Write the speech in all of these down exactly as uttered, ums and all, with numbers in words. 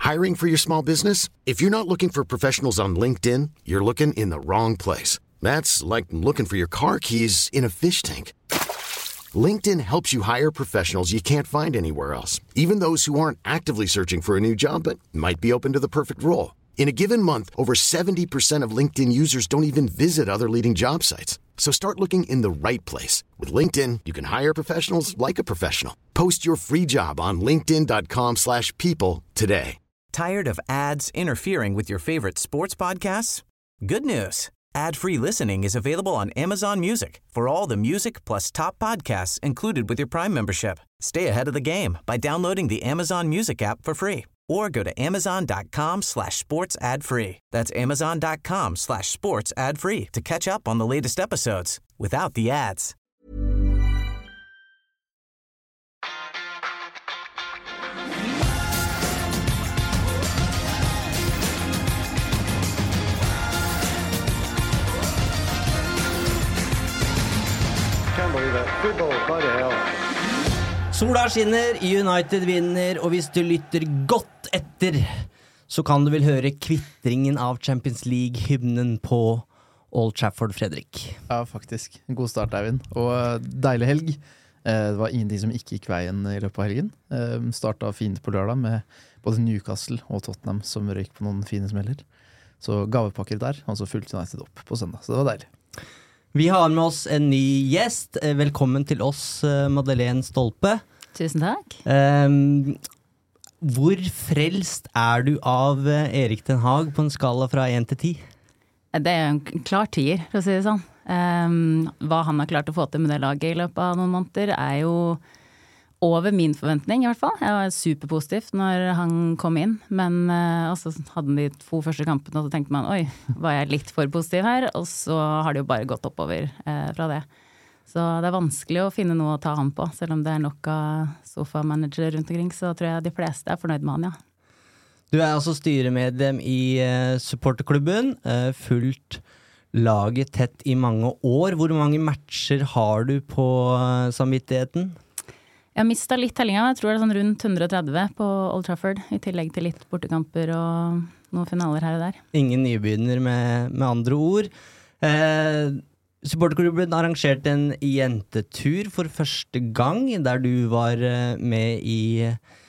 Hiring for your small business? If you're not looking for professionals on LinkedIn, you're looking in the wrong place. That's like looking for your car keys in a fish tank. LinkedIn helps you hire professionals you can't find anywhere else, even those who aren't actively searching for a new job but might be open to the perfect role. In a given month, over seventy percent of LinkedIn users don't even visit other leading job sites. So start looking in the right place. With LinkedIn, you can hire professionals like a professional. Post your free job on linkedin.com slash people today. Tired of ads interfering with your favorite sports podcasts? Good news. Ad-free listening is available on Amazon Music for all the music plus top podcasts included with your Prime membership. Stay ahead of the game by downloading the Amazon Music app for free or go to amazon.com slash sports ad free. That's amazon.com slash sports ad free to catch up on the latest episodes without the ads. Can't believe it. Football, bloody hell. Sola skinner, United vinner, og hvis du lytter godt etter, så kan du vel høre kvittringen av Champions League-hymnen på Old Trafford, Fredrik. Ja, faktisk. En god start, Eivind. Og deilig helg. Det var ingenting som ikke gikk veien i løpet av helgen. Startet fint på lørdag med både Newcastle og Tottenham som røyk på noen fine smeller. Så gavepakker der, og så fulgte United opp på søndag. Så det var deilig. Vi har med oss en ny gjest. Velkommen til oss, Madeleine Stolpe. Tusen takk. Um, hvor frelst er du av Erik Ten Hag på en skala fra én til ti? Det er en klar tier, for å si det sånn. Um, hva han har klart å få til med det laget i løpet av noen måneder er jo over min forventning i hvert fall. Jeg var superpositivt når han kom inn, men uh, også hadde han de to første kampene, og så tenkte man, oi, var jeg litt for positiv her? Og så har det jo bare gått oppover uh, fra det. Så det er vanskelig å finne noe å ta han på, selv om det er nok av sofa-manager rundt omkring, så tror jeg de fleste er fornøyd med han, ja. Du er altså styremedlem i uh, supporterklubben, uh, fulgt laget tett i mange år. Hvor mange matcher har du på uh, samvittigheten? Jeg har mistet litt tellinga, jeg tror det er sånn rundt hundre og tretti på Old Trafford, i tillegg til litt bortekamper og noen finaler her og der. Ingen nybegynner med, med andre ord. Eh, supporterklubben arrangerte en jentetur for første gang, der du var med i,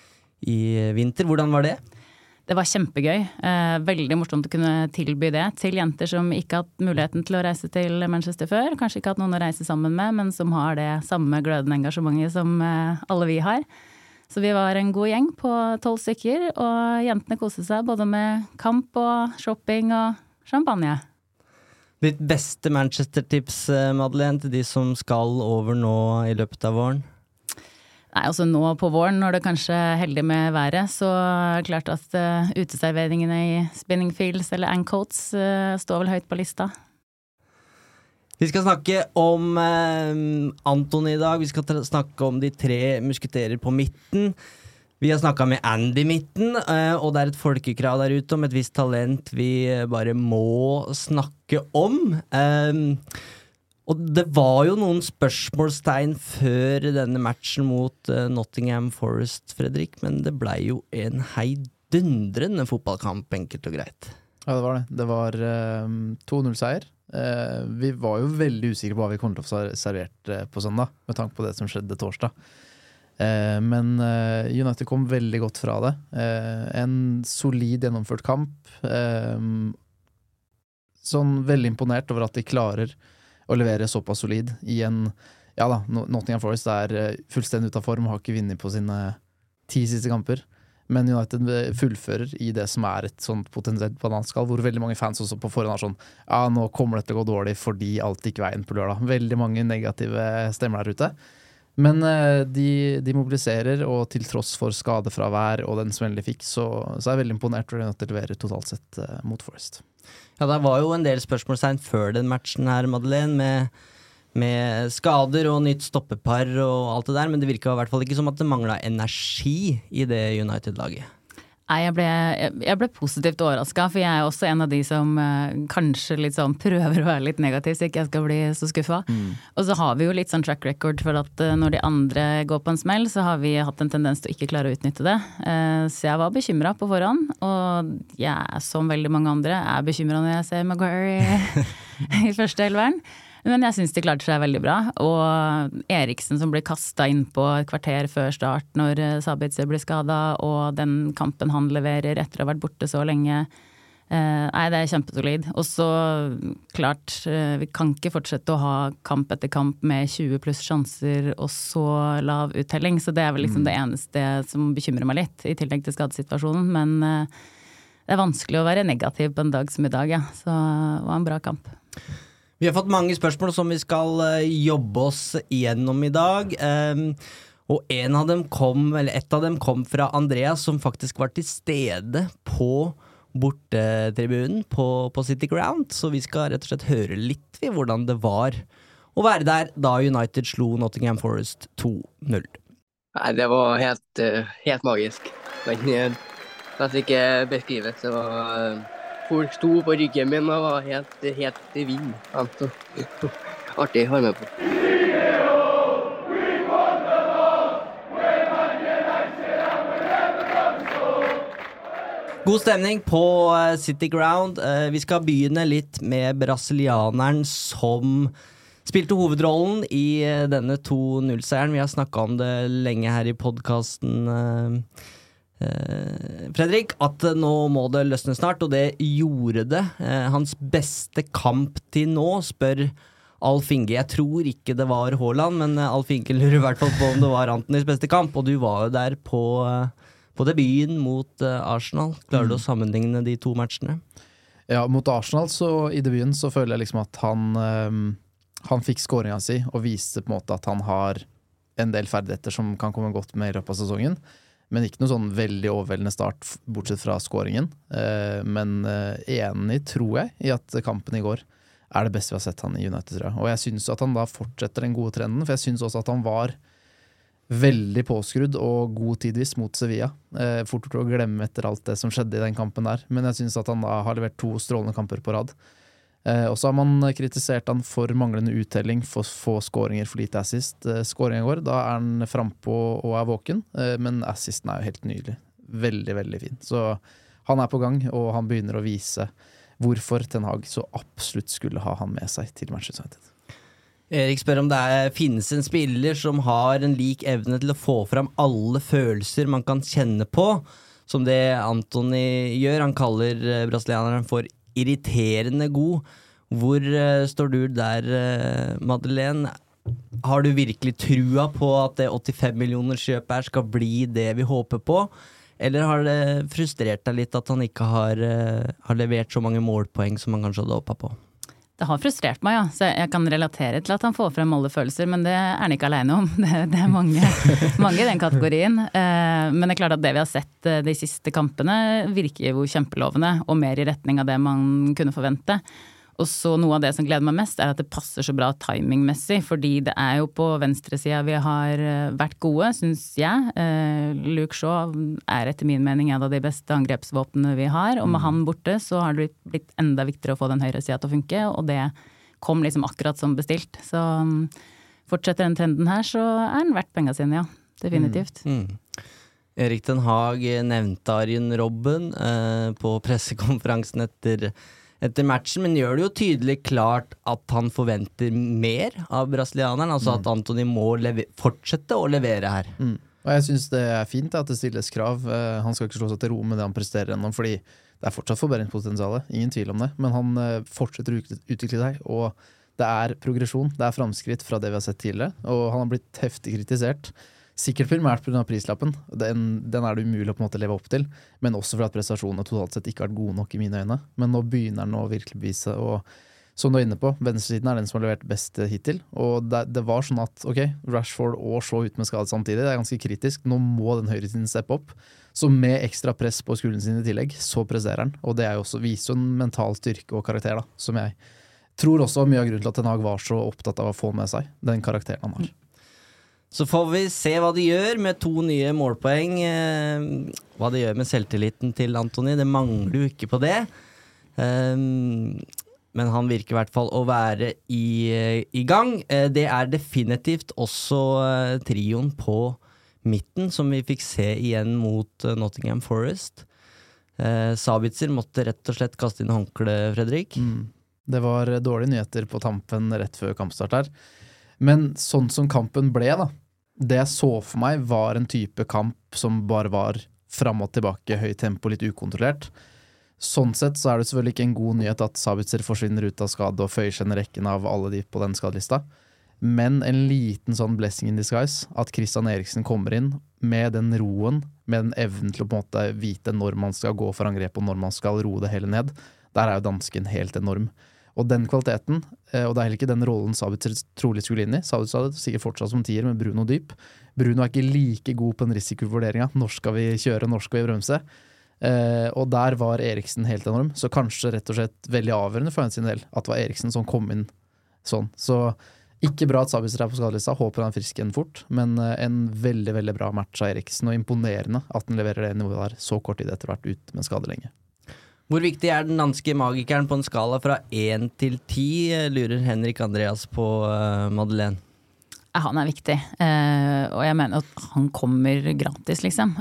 i vinter. Hvordan var det? Det var kjempegøy. Eh, veldig morsomt å kunne tilby det til jenter som ikke har hatt muligheten til å reise til Manchester før, kanskje ikke hatt noen å reise sammen med, men som har det samme glødende engasjementet som eh, alle vi har. Så vi var en god gjeng på tolv stykker, og jentene koste seg både med kamp og shopping og champagne. Ditt beste Manchester-tips, Madeleine, til de som skal over nå i løpet av våren? Nei, altså nå på våren, når det kanskje er heldig med været, så er det klart at uh, uteserveringene i Spinning Fields eller Ancoats uh, står vel høyt på lista. Vi skal snakke om uh, Anton i dag, vi skal snakke om de tre musketerer på midten. Vi har snakket med Andy midten, uh, og det er et folkekrav der ute om et visst talent vi bare må snakke om. Uh, Og det var jo noen spørsmålstegn før denne matchen mot uh, Nottingham Forest, Fredrik, men det ble jo en heidundrende fotballkamp, enkelt og greit. Ja, det var det. Det var uh, to null-seier. Uh, vi var jo veldig usikre på hva vi kom til å få servert uh, på søndag, med tanke på det som skjedde torsdag. Uh, men uh, United kom veldig godt fra det. Uh, en solid gjennomført kamp. Uh, sånn veldig imponert over at de klarer å levere såpass solid i en, ja da, Nottingham Forest er fullstendig ut av form, har ikke vunnet på sine ti siste kamper, men United fullfører i det som er et sånt potensielt bananskall, hvor veldig mange fans også på forhånd har sånn, ja, nå kommer det til å gå dårlig fordi alt gikk veien på lørdag. Veldig mange negative stemmer der ute. Men de, de mobiliserer, og til tross for skade fra hver og den smellen de fikk, så, så er jeg veldig imponert over at de leverer totalt sett uh, mot Forest. Ja, det var jo en del spørsmålstegn før den matchen her, Madeleine, med, med skader og nytt stoppepar og alt det der, men det virket i hvert fall ikke som at det manglet energi i det United-laget. Nei, jeg ble, jeg, jeg ble positivt overrasket, for jeg er også en av de som eh, kanskje litt sånn prøver å være litt negativ, så ikke jeg skal bli så skuffet. Mm. Og så har vi jo litt sånn track record for at eh, når de andre går på en smell, så har vi hatt en tendens til å ikke klare å utnytte det. Eh, så jeg var bekymret på forhånd, og jeg, som veldig mange andre, er bekymret når jeg ser Maguire i, i første elveren. Men jeg synes de klarte seg veldig bra, og Eriksen som ble kastet inn på et kvarter før start når Sabitzer ble skadet, og den kampen han leverer etter å ha vært borte så lenge, eh, nei, det er kjempesolid. Og så, klart, eh, vi kan ikke fortsette å ha kamp etter kamp med tjue pluss sjanser og så lav uttelling, så det er vel liksom mm. det eneste som bekymrer meg litt, i tillegg til skadesituasjonen, men eh, det er vanskelig å være negativ på en dag som i dag, ja. Så det var en bra kamp. Vi har fått mange spørsmål som vi skal jobbe oss igjennom i dag, um, og en av dem kom, eller et av dem kom fra Andreas, som faktisk var til stede på bortetribunen på, på City Ground, så vi skal rett og slett høre litt i hvordan det var å være der da United slo Nottingham Forest to null. Nei, det var helt, helt magisk. Men jeg kan ikke beskrive, det var... Folk sto på ryggen min og var helt, helt i vind. Artig å ha med på. God stemning på City Ground. Vi skal begynne litt med brasilianeren som spilte hovedrollen i denne to null-seieren. Vi har snakket om det lenge her i podcasten, Uh, Fredrik, at uh, nå må det løsne snart, og det gjorde det. Uh, hans beste kamp til nå, spør Alf Inge. Jeg tror ikke det var Haaland, men uh, Alf Inge lurer i hvert fall på om det var Antonys beste kamp, og du var jo der på, uh, på debuten mot uh, Arsenal. Klarer du mm. å sammenligne de to matchene? Ja, mot Arsenal så i debuten så føler jeg liksom at han um, han fikk skåringen si og viste på en måte at han har en del ferdigheter som kan komme godt med i løpet av sesongen. Men ikke noe sånn veldig overveldende start, bortsett fra skåringen. Eh, men eh, enig, tror jeg, i at kampen i går er det beste vi har sett han i United, tror jeg. Og jeg synes at han da fortsetter den gode trenden, for jeg synes også at han var veldig påskrudd og god tidvis mot Sevilla. Eh, fort å glemme etter alt det som skjedde i den kampen der. Men jeg synes at han da har levert to strålende kamper på rad. Eh, og så har man kritisert han for manglende uttelling, for få skåringer, for lite assist. Eh, skåringen går, da er han frempå og er våken, eh, men assisten er jo helt nydelig. Veldig, veldig fin. Så han er på gang, og han begynner å vise hvorfor Ten Hag så absolutt skulle ha han med seg til Manchester United. Erik spør om det er, finnes en spiller som har en lik evne til å få fram alle følelser man kan kjenne på, som det Antony gjør. Han kaller brasilianeren for irriterende god. Hvor uh, står du der, uh, Madeleine? Har du virkelig trua på at det åttifem millioner kjøp her skal bli det vi håper på? Eller har det frustrert deg litt at han ikke har, uh, har levert så mange målpoeng som han kanskje hadde håpet på? Det har frustrert meg, ja. Så jeg kan relatere til at han får frem alle følelser, men det er han ikke alene om. Det, det er mange, mange i den kategorien. Men det er klart at det vi har sett de siste kampene virker jo kjempelovende, og mer i retning av det man kunne forvente. Og så noe av det som gleder meg mest er at det passer så bra timingmessig, fordi det er jo på venstresida vi har vært gode, synes jeg. Luke Shaw er etter min mening en av de beste angrepsvåpnene vi har, og med han borte så har det blitt enda viktigere å få den høyre sida til å funke, og det kom liksom akkurat som bestilt. Så fortsetter den trenden her, så er den verdt penger sine, ja. Definitivt. Mm. Mm. Erik Ten Hag nevnte Arjen Robben eh, på pressekonferansen etter etter matchen, men gjør det jo tydelig klart at han forventer mer av brasilianeren, altså mm. at Antony må fortsette å levere her. Mm. Og jeg synes det er fint at det stilles krav. Uh, han skal ikke slå seg til ro med det han presterer ennå, fordi det er fortsatt forbedringspotensialet, ingen tvil om det, men han uh, fortsetter å utvikle seg, og det er progresjon, det er framskritt fra det vi har sett tidligere, og han har blitt heftig kritisert. Sikkert primært på grunn av prislappen, den, den er det umulig å på en måte leve opp til, men også for at prestasjonene totalt sett ikke har vært gode nok i mine øyne. Men nå begynner han å virkelig bevise, og som du er inne på, venstresiden er den som har levert best hittil, og det, det var sånn at, ok, Rashford og Shaw ut med skade samtidig, det er ganske kritisk, nå må den høyresiden steppe opp, så med ekstra press på skulderen sin i tillegg, så presterer han, og det er jo også, viser jo en mental styrke og karakter da, som jeg tror også mye av grunnen til at Ten Hag var så opptatt av å få med seg, den karakteren han har. Så får vi se hva de gjør med to nye målpoeng. Eh, hva de gjør med selvtilliten til Antony, det mangler jo ikke på det. Eh, men han virker i hvert fall å være i, i gang. Eh, det er definitivt også eh, trioen på midten, som vi fikk se igjen mot uh, Nottingham Forest. Eh, Sabitzer måtte rett og slett kaste inn håndkle, Fredrik. Mm. Det var dårlige nyheter på tampen rett før kampstart her. Men sånn som kampen ble da, det jeg så for meg var en type kamp som bare var fram og tilbake, høy tempo, litt ukontrollert. Sånn sett så er det selvfølgelig ikke en god nyhet at Sabitzer forsvinner ut av skade og føyer seg inn i rekken av alle de på den skadelista. Men en liten sånn blessing in disguise, at Christian Eriksen kommer inn med den roen, med den evnen til å på en måte vite når man skal gå for angrep og når man skal roe det hele ned. Der er jo dansken helt enorm. Og den kvaliteten, og det er heller ikke den rollen Sabitzer trolig skulle inn i. Sabitzer hadde sikkert fortsatt som tier med Bruno dyp. Bruno er ikke like god på den risikovurderingen. Når skal vi kjøre, når skal vi bremse? Eh, og der var Eriksen helt enorm. Så kanskje rett og slett veldig avgjørende for en sin del at det var Eriksen som kom inn sånn. Så ikke bra at Sabitzer er på skadelista, håper han er frisk igjen fort, men en veldig, veldig bra match av Eriksen, og imponerende at han leverer det nivået der så kort tid etter hvert ut med skade lenge. Hvor viktig er den danske magikeren på en skala fra én til ti, lurer Henrik Andreas på uh, Madeleine? Han er viktig, uh, og jeg mener at han kommer gratis, liksom.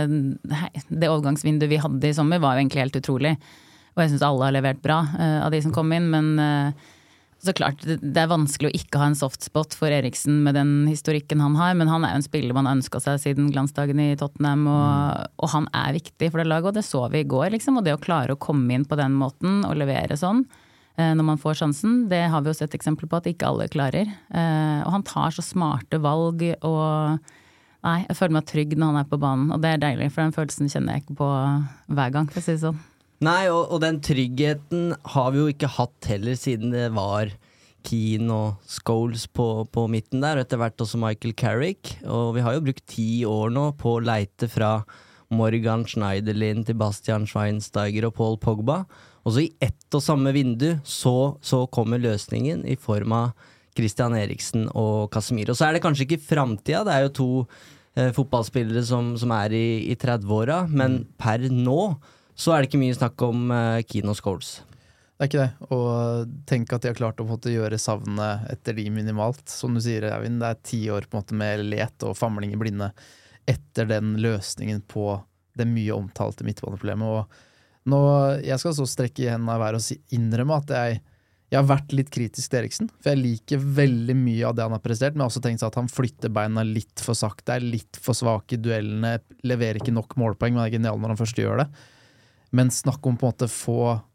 Uh, det overgangsvinduet vi hadde i sommer var jo egentlig helt utrolig, og jeg synes alle har levert bra uh, av de som kom inn, men uh, så klart, det er vanskelig å ikke ha en softspot for Eriksen med den historikken han har, men han er jo en spiller man har ønsket seg siden glansdagen i Tottenham, og, mm. og han er viktig for det laget, og det så vi i går, liksom, og det å klare å komme inn på den måten og levere sånn, eh, når man får sjansen, det har vi jo sett eksempler på at ikke alle klarer. Eh, og han tar så smarte valg, og nei, jeg føler meg trygg når han er på banen, og det er deilig, for den følelsen kjenner jeg ikke på hver gang, for å si det sånn. Nei, og, og den tryggheten har vi jo ikke hatt heller siden det var Keane og Scholes på, på midten der, og etter hvert også Michael Carrick, og vi har jo brukt ti år nå på å leite fra Morgan Schneiderlin til Bastian Schweinsteiger og Paul Pogba, og så i ett og samme vindu så, så kommer løsningen i form av Christian Eriksen og Casemiro. Så er det kanskje ikke fremtiden, det er jo to eh, fotballspillere som, som er i, i tretti-åra, men per nå så er det ikke mye snakk om uh, Keane og Scholes. Det er ikke det, og tenk at de har klart å på en måte gjøre savnet etter de minimalt. Som du sier, Eivind, det er ti år på en måte med let og famling i blinde etter den løsningen på det mye omtalte midtbaneproblemet. Og nå, jeg skal så strekke igjen av hver og si, innrømme at jeg, jeg har vært litt kritisk til Eriksen, for jeg liker veldig mye av det han har prestert, men jeg har også tenkt at han flytter beina litt for sakte, er litt for svak i duellene, leverer ikke nok målpoeng, men er genial når han først gjør det. Men snakk om på en måte få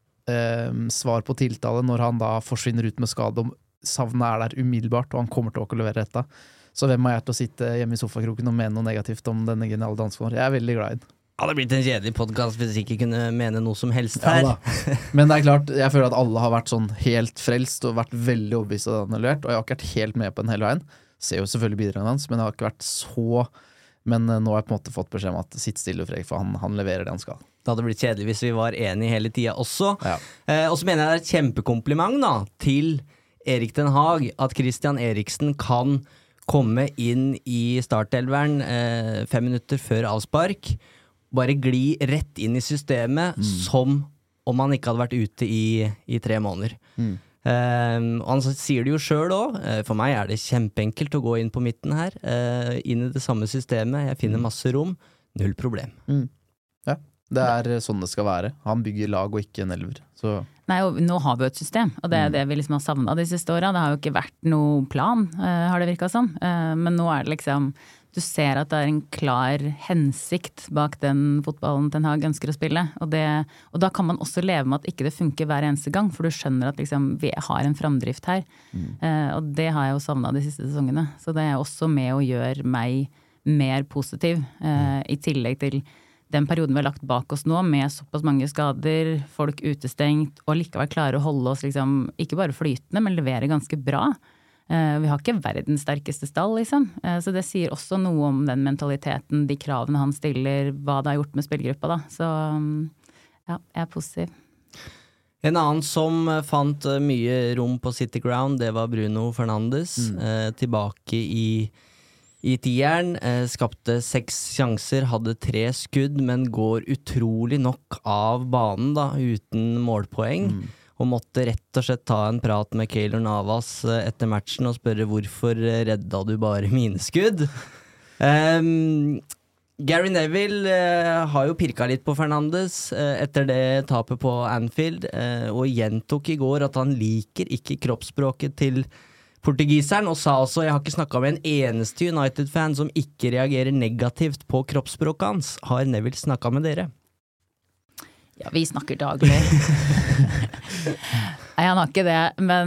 eh, svar på tiltale når han da forsvinner ut med skade, og savnet er der umiddelbart, og han kommer til å levere dette. Så hvem har jeg til å sitte hjemme i sofakroken og mene noe negativt om denne geniale danskeren? Jeg er veldig glad i den. Ja, det hadde blitt en kjedelig podcast hvis jeg ikke kunne mene noe som helst her. Ja, men det er klart, jeg føler at alle har vært sånn helt frelst og vært veldig overbevist av det han har levert, og jeg har ikke vært helt med på den hele veien. Ser jo selvfølgelig bidragene hans, men jeg har ikke vært så... Men nå har jeg på en måte fått beskjed om at sitt stille og Fredrik, for han, han leverer det han skal. Det hadde blitt kjedelig hvis vi var enige hele tiden også. Ja. Eh, og så mener jeg det er et kjempekompliment da, til Erik Den Haag, at Christian Eriksen kan komme inn i startelveren eh, fem minutter før avspark, bare gli rett inn i systemet, mm. som om han ikke hadde vært ute i, i tre måneder. Mm. Um, og han sier det jo selv også, uh, for meg er det kjempeenkelt å gå inn på midten her, uh, inn i det samme systemet, jeg finner masse rom, null problem. Mm. Ja, det er sånn det skal være. Han bygger lag og ikke en elver. Så. Nei, og nå har vi jo et system, og det er det vi liksom har savnet de siste årene. Det har jo ikke vært noe plan, uh, har det virket som, uh, men nå er det liksom, du ser at det er en klar hensikt bak den fotballen Ten Hag ønsker å spille, og, det, og da kan man også leve med at ikke det funker hver eneste gang, for du skjønner at liksom, vi har en framdrift her, mm. uh, og det har jeg jo savnet de siste sesongene, så det er også med å gjøre meg mer positiv, uh, mm. i tillegg til den perioden vi har lagt bak oss nå, med såpass mange skader, folk utestengt, og likevel klare å holde oss liksom, ikke bare flytende, men levere ganske bra. Uh, vi har ikke verdens sterkeste stall, liksom. Uh, så det sier også noe om den mentaliteten, de kravene han stiller, hva det har gjort med spillergruppa, da. Så um, ja, jeg er positiv. En annen som fant mye rom på City Ground, det var Bruno Fernandes, mm. uh, tilbake i, i tieren, eh, skapte seks sjanser, hadde tre skudd, men går utrolig nok av banen da, uten målpoeng. Mm. Og måtte rett og slett ta en prat med Keylor Navas etter matchen og spørre hvorfor redda du bare mine skudd. Um, Gary Neville uh, har jo pirka litt på Fernandes uh, etter det tapet på Anfield, uh, og gjentok i går at han liker ikke kroppsspråket til portugiseren, og sa også, jeg har ikke snakket med en eneste United-fan som ikke reagerer negativt på kroppsspråket hans. Har Neville snakket med dere? Ja, vi snakker daglig. Nei, han har ikke det, men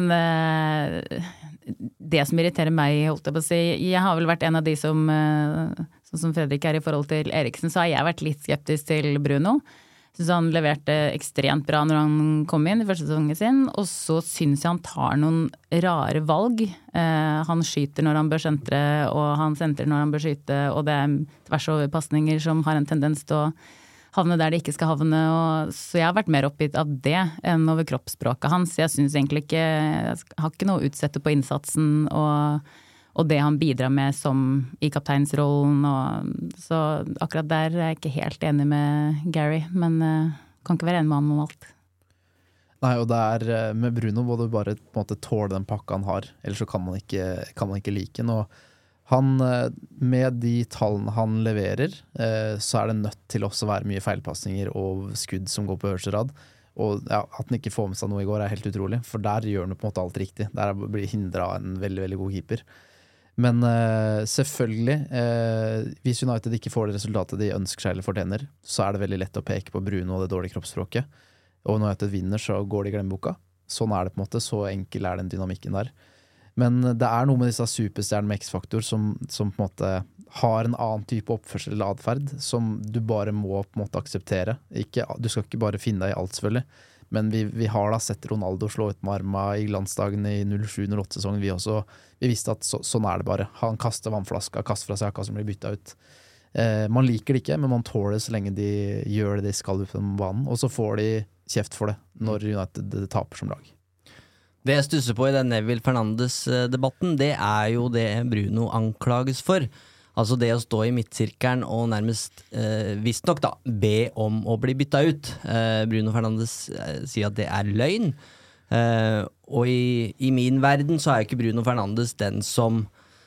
uh, det som irriterer meg, holdt jeg på å si, jeg har vel vært en av de som, uh, sånn som Fredrik er i forhold til Eriksen, så har jeg vært litt skeptisk til Bruno. Synes han leverte ekstremt bra når han kom inn i første sesongen sin, og så synes jeg han tar noen rare valg. Uh, han skyter når han bør sentre, og han sentrer når han bør skyte, og det er tvers over passninger som har en tendens til å havne der de ikke skal havne, og, så jeg har vært mer oppgitt av det enn over kroppsspråket hans. Jeg synes egentlig ikke, jeg har ikke noe å utsette på innsatsen og, og det han bidrar med som i kapteinsrollen, og, så akkurat der er jeg ikke helt enig med Gary, men uh, kan ikke være enig med han om alt. Nei, og det er med Bruno må du bare på en måte tåle den pakka han har, ellers så kan man ikke, kan man ikke like den, og han, med de tallene han leverer, så er det nødt til også å være mye feilpassninger og skudd som går på øverste rad. Og ja, at han ikke får med seg noe i går er helt utrolig, for der gjør han på en måte alt riktig. Der blir hindret av en veldig, veldig god keeper. Men uh, selvfølgelig, uh, hvis United ikke får det resultatet de ønsker seg eller fortjener, så er det veldig lett å peke på Bruno og det dårlige kroppsspråket. Og når United vinner, så går de i glemmeboka. Sånn er det på en måte, så enkel er den dynamikken der. Men det er noe med disse superstjernene med X-faktor som, som på en måte har en annen type oppførsel eller adferd som du bare må på en måte akseptere. Ikke, du skal ikke bare finne deg i alt selvfølgelig, men vi, vi har da sett Ronaldo slå ut med arma i glansdagen i null sju null åtte-sesongen. Vi også, vi visste at så, sånn er det bare. Han kaster vannflaska, kaster fra seg jakka som blir byttet ut. Eh, man liker det ikke, men man tåler det så lenge de gjør det de skal ut på den banen, og så får de kjeft for det når United taper som lag. Det jeg stusser på i den Neville Fernandes-debatten, det er jo det Bruno anklages for. Altså det å stå i midtsirkelen og nærmest, eh, visst nok da, be om å bli bytta ut. Eh, Bruno Fernandes eh, sier at det er løgn. Eh, og i, i min verden så er jo ikke Bruno Fernandes den som,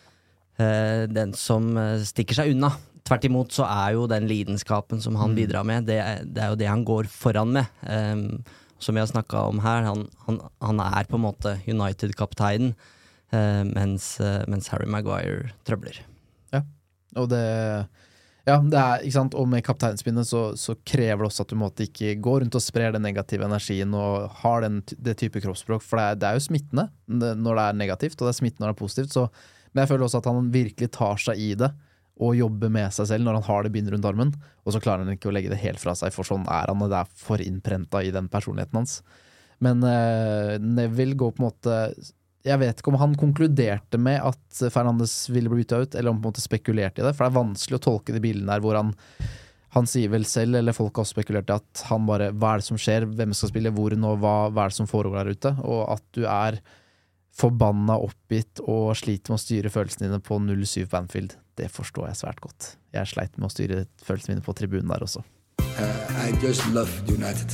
eh, den som stikker seg unna. Tvert imot så er jo den lidenskapen som han bidrar med, det, det er jo det han går foran med. Eh, som jeg har snakket om her, han, han, han er på en måte United-kapteinen, eh, mens, eh, mens Harry Maguire trøbler. Ja, og det, ja, det er, ikke sant, og med kapteinspinnet så, så krever det også at du måtte ikke gå rundt og sprer den negative energien og har den, det type kroppsspråk, for det er, det er jo smittende når det er negativt, og det er smittende når det er positivt, så, men jeg føler også at han virkelig tar seg i det, og jobbe med seg selv når han har det bind rundt armen, og så klarer han ikke å legge det helt fra seg, for sånn er han, og det er for innprenta i den personligheten hans. Men eh, Neville går på en måte, jeg vet ikke om han konkluderte med at Fernandes ville bli byttet ut, eller om han på en måte spekulerte i det, for det er vanskelig å tolke de bildene der, hvor han, han sier vel selv, eller folk har spekulert i at han bare, hva er det som skjer, hvem skal spille hvor nå, hva, hva er det som foregår der ute, og at du er forbanna oppgitt og sliter med å styre følelsene dine på null syv på Anfield. Det forstår jeg svært godt. Jeg sleit med å styre følelsene mine på tribunen der også. Uh, I just love United.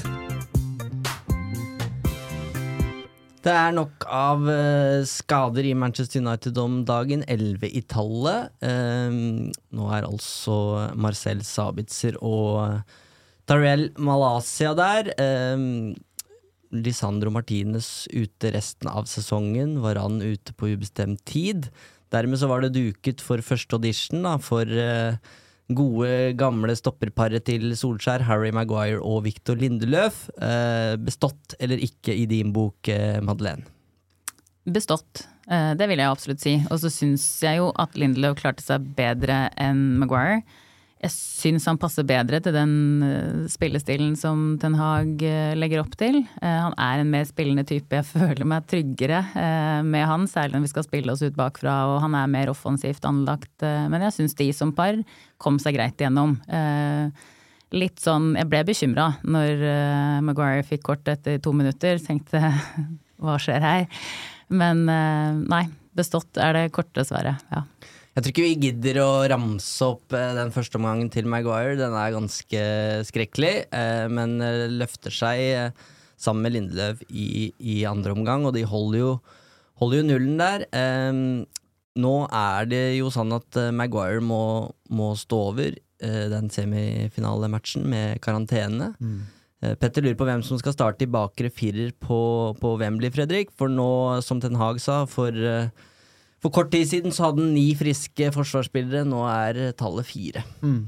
Det er nok av uh, skader i Manchester United om dagen, elleve i tallet. Um, nå er altså Marcel Sabitzer og Tyrell Malacia der. Um, Lisandro Martinez ute resten av sesongen, Varane ute på ubestemt tid. Dermed så var det duket for første audition da, for uh, gode gamle stopperparet til Solskjær, Harry Maguire og Victor Lindeløf. Uh, bestått eller ikke i din bok, uh, Madeleine? Bestått, uh, det vil jeg absolutt si. Og så synes jeg jo at Lindeløf klarte seg bedre enn Maguire. Jeg synes han passer bedre til den uh, spillestilen som Ten Hag uh, legger opp til. Uh, han er en mer spillende type. Jeg føler meg tryggere uh, med han, særlig når vi skal spille oss ut bakfra, og han er mer offensivt anlagt. Uh, men jeg synes de som par kom seg greit igjennom. Uh, litt sånn, jeg ble bekymret når uh, Maguire fikk kort etter to minutter. Tenkte, hva skjer her? Men uh, nei, bestått er det korte svaret, ja. Jeg tror ikke vi gidder å ramse opp eh, den første omgangen til Maguire. Den er ganske skrekkelig, eh, men eh, løfter seg eh, sammen med Lindeløf i, i andre omgang, og de holder jo, holder jo nullen der. Eh, nå er det jo sånn at eh, Maguire må, må stå over eh, den semifinalematchen med karantene. Mm. Eh, Petter lurer på hvem som skal starte i bakre firer på, på Wembley, Fredrik, for nå, som Ten Hag sa, for... Eh, For kort tid siden så hadde han ni friske forsvarsspillere, nå er tallet fire. Mm.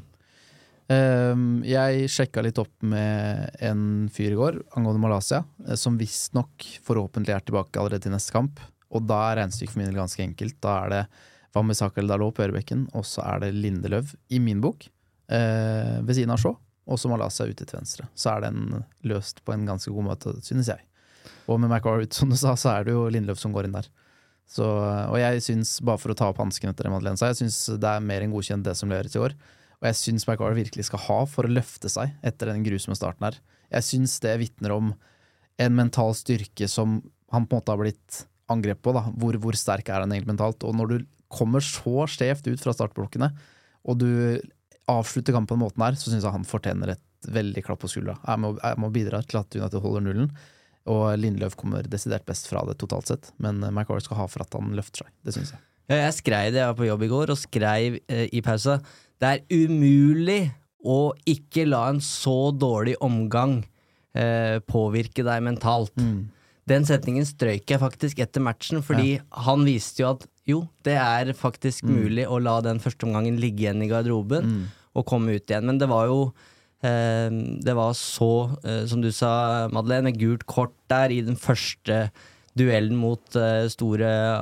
Um, jeg sjekket litt opp med en fyr i går, angående Malaysia, som visst nok forhåpentlig er tilbake allerede til neste kamp, og da er regnstykket for min del ganske enkelt. Da er det Wan-Bissaka eller Dalot på Ørebekken, og så er det Lindeløf i min bok, uh, ved siden av Shaw, og så Malaysia ute til venstre. Så er den løst på en ganske god måte, synes jeg. Og med Maguire ut, som du sa, så er det jo Lindeløf som går inn der. Så, og jeg synes, bare for å ta opp hansken etter det Madeleine sa, jeg synes det er mer enn godkjent det som leveres i år, og jeg synes Maguire virkelig skal ha for å løfte seg etter den grusomme starten her. Jeg synes det vittner om en mental styrke som han på en måte har blitt angrep på da, hvor, hvor sterk er han egentlig mentalt, og når du kommer så skjevt ut fra startblokkene, og du avslutter kampen på den måten her, så synes jeg han fortjener et veldig klapp på skuldra. Jeg må, jeg må bidra til at United holder nullen, og Lindeløf kommer desidert best fra det totalt sett, men Maguire skal ha for at han løfter seg, det synes jeg. Ja, jeg skrev det, jeg var på jobb i går, og skrev eh, i pausa, det er umulig å ikke la en så dårlig omgang eh, påvirke deg mentalt. Mm. Den setningen strøyk jeg faktisk etter matchen, fordi ja. Han viste jo at jo, det er faktisk mm. mulig å la den første omgangen ligge igjen i garderoben mm. og komme ut igjen, men det var jo Eh, det var så, eh, som du sa, Madeleine, gult kort der i den første duellen mot eh, store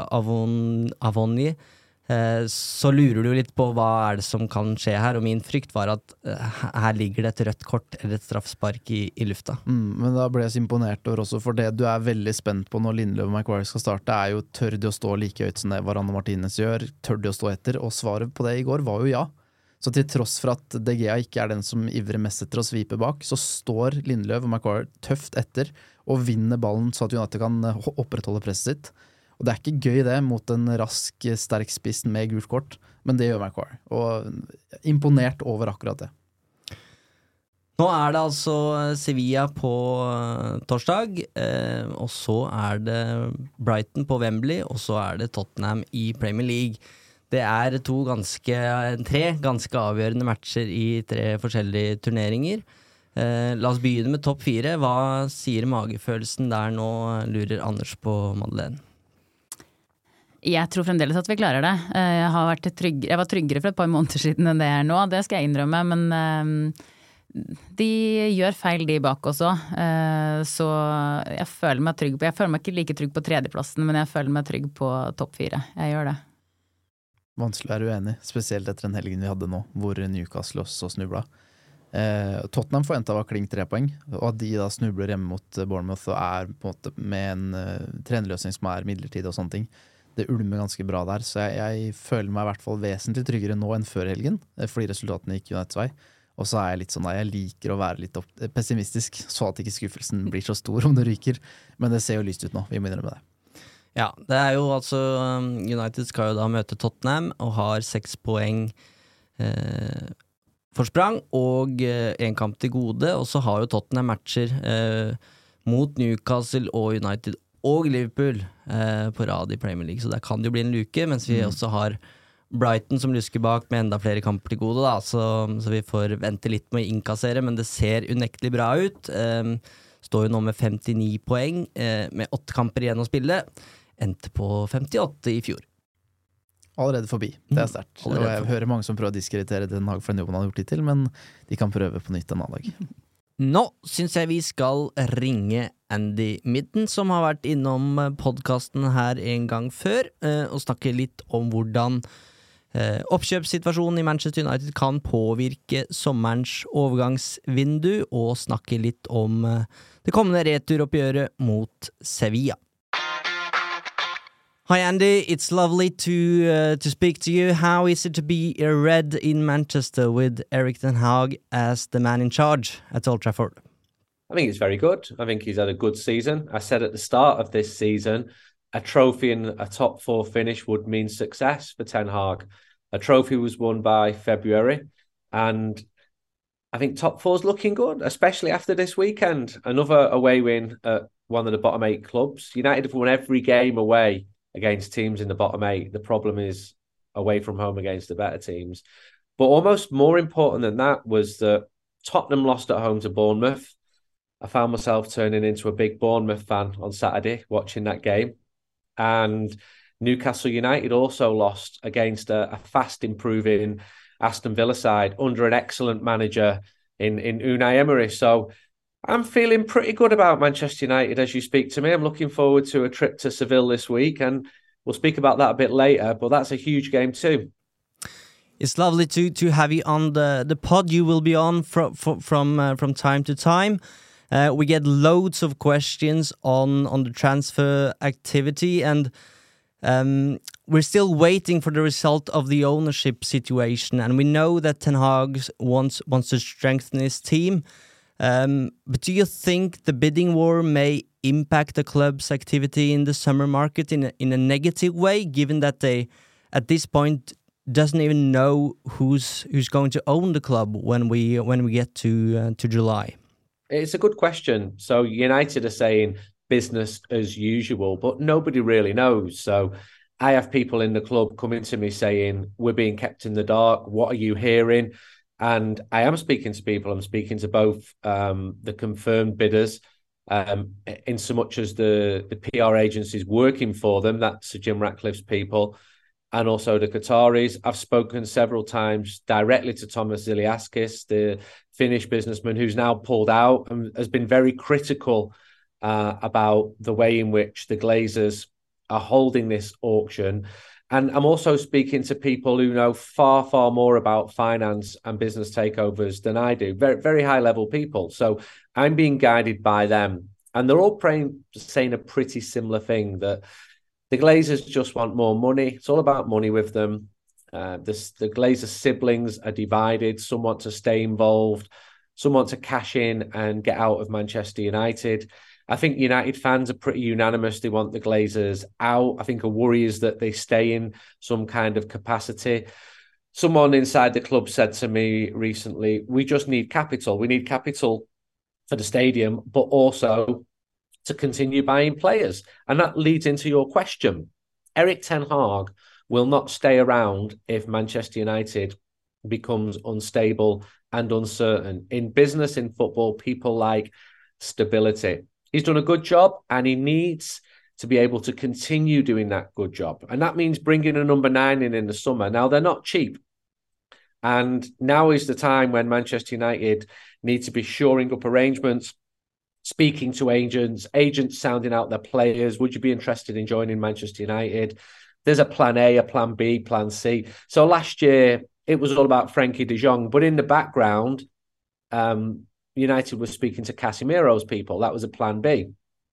Avon, Avoni. Eh, så lurer du litt på hva er det som kan skje her, og min frykt var at eh, her ligger det et rødt kort eller et straffspark i, i lufta. Mm, men da ble jeg så imponert over også, for det du er veldig spent på når Lindeløf og Maguire skal starte, er jo tør de å stå like høyt som det Varane Martinez gjør, tør de å stå etter, og svaret på det i går var jo ja. Så til tross for at De Gea ikke er den som ivrer mest etter å svipe bak, så står Lindeløf og Maguire tøft etter og vinner ballen så at United kan opprettholde presset sitt. Og det er ikke gøy det mot en rask, sterk spiss med gult kort, men det gjør Maguire. Og imponert over akkurat det. Nå er det altså Sevilla på torsdag, eh, og så er det Brighton på Wembley, og så er det Tottenham i Premier League. Det er to ganske, tre ganske avgjørende matcher i tre forskjellige turneringer. Eh, la oss begynne med topp fire. Hva sier magefølelsen der nå, lurer Anders på Madeleine? Jeg tror fremdeles at vi klarer det. Jeg, har vært trygg, jeg var tryggere for et par måneder siden enn det er nå, det skal jeg innrømme, men eh, de gjør feil de bak også, eh, så jeg føler meg trygg på, jeg føler meg ikke like trygg på tredjeplassen, men jeg føler meg trygg på topp fire. Jeg gjør det. Vanskelig er uenig, spesielt etter den helgen vi hadde nå, hvor Newcastle også snubla. Eh, Tottenham forventet var klink tre poeng, og at de da snubler hjemme mot Bournemouth og er på en måte med en uh, trenerløsning som er midlertidig og sånne ting. Det ulmer ganske bra der, så jeg, jeg føler meg i hvert fall vesentlig tryggere nå enn før helgen, fordi resultatene gikk Uniteds vei. Og så er jeg litt sånn, jeg liker å være litt pessimistisk, så at ikke skuffelsen blir så stor om det ryker, men det ser jo lyst ut nå, vi må innrømme det. Ja, det er jo altså United skal jo da møte Tottenham og har seks poeng eh, forsprang og eh, en kamp til gode, og så har jo Tottenham matcher eh, mot Newcastle og United og Liverpool eh, på rad i Premier League, så der kan det jo bli en luke, mens vi mm. også har Brighton som lusker bak med enda flere kamper til gode da, så, så vi får vente litt med å innkassere, men det ser unektelig bra ut. Eh, står jo nå med femtini poeng eh, med åtte kamper igjen å spille. Endte på femtiåtte i fjor. Allerede forbi, det er sterkt. Og jeg hører mange som prøver å diskreditere den Hag for en jobb han har gjort hittil, men de kan prøve på nytt en annen dag. Nå synes jeg vi skal ringe Andy Midden, som har vært innom podcasten her en gang før, og snakke litt om hvordan oppkjøpssituasjonen i Manchester United kan påvirke sommerens overgangsvindu, og snakke litt om det kommende returoppgjøret mot Sevilla. Hi Andy, it's lovely to uh, to speak to you. How is it to be a Red in Manchester with Erik ten Hag as the man in charge at Old Trafford? I think it's very good. I think he's had a good season. I said at the start of this season, a trophy and a top four finish would mean success for Ten Hag. A trophy was won by February, and I think top four's looking good, especially after this weekend. Another away win at one of the bottom eight clubs. United have won every game away against teams in the bottom eight. The problem is away from home against the better teams. But almost more important than that was that Tottenham lost at home to Bournemouth. I found myself turning into a big Bournemouth fan on Saturday watching that game. And Newcastle United also lost against a, a fast improving Aston Villa side under an excellent manager in, in Unai Emery. So I'm feeling pretty good about Manchester United as you speak to me. I'm looking forward to a trip to Seville this week, and we'll speak about that a bit later, but that's a huge game too. It's lovely to to have you on the, the pod. You will be on from from uh, from time to time. Uh, we get loads of questions on, on the transfer activity, and um, we're still waiting for the result of the ownership situation. And we know that Ten Hag wants wants to strengthen his team. Um, but do you think the bidding war may impact the club's activity in the summer market in a, in a negative way, given that they, at this point, doesn't even know who's who's going to own the club when we when we get to uh, to July? It's a good question. So United are saying business as usual, but nobody really knows. So I have people in the club coming to me saying, we're being kept in the dark. What are you hearing? And I am speaking to people. I'm speaking to both um, the confirmed bidders, um, in so much as the, the P R agencies working for them, that's Sir Jim Ratcliffe's people, and also the Qataris. I've spoken several times directly to Thomas Iliaskis, the Finnish businessman who's now pulled out and has been very critical uh, about the way in which the Glazers are holding this auction. And I'm also speaking to people who know far, far more about finance and business takeovers than I do. Very, very high level people. So I'm being guided by them. And they're all praying, saying a pretty similar thing, that the Glazers just want more money. It's all about money with them. Uh, the, the Glazer siblings are divided. Some want to stay involved. Some want to cash in and get out of Manchester United. I think United fans are pretty unanimous. They want the Glazers out. I think a worry is that they stay in some kind of capacity. Someone inside the club said to me recently, we just need capital. We need capital for the stadium, but also to continue buying players. And that leads into your question. Erik Ten Hag will not stay around if Manchester United becomes unstable and uncertain. In business, in football, people like stability. He's done a good job and he needs to be able to continue doing that good job. And that means bringing a number nine in in the summer. Now, they're not cheap. And now is the time when Manchester United need to be shoring up arrangements, speaking to agents, agents sounding out their players. Would you be interested in joining Manchester United? There's a plan A, a plan B, plan C. So last year, it was all about Frankie de Jong. But in the background, um, United was speaking to Casemiro's people. That was a plan B.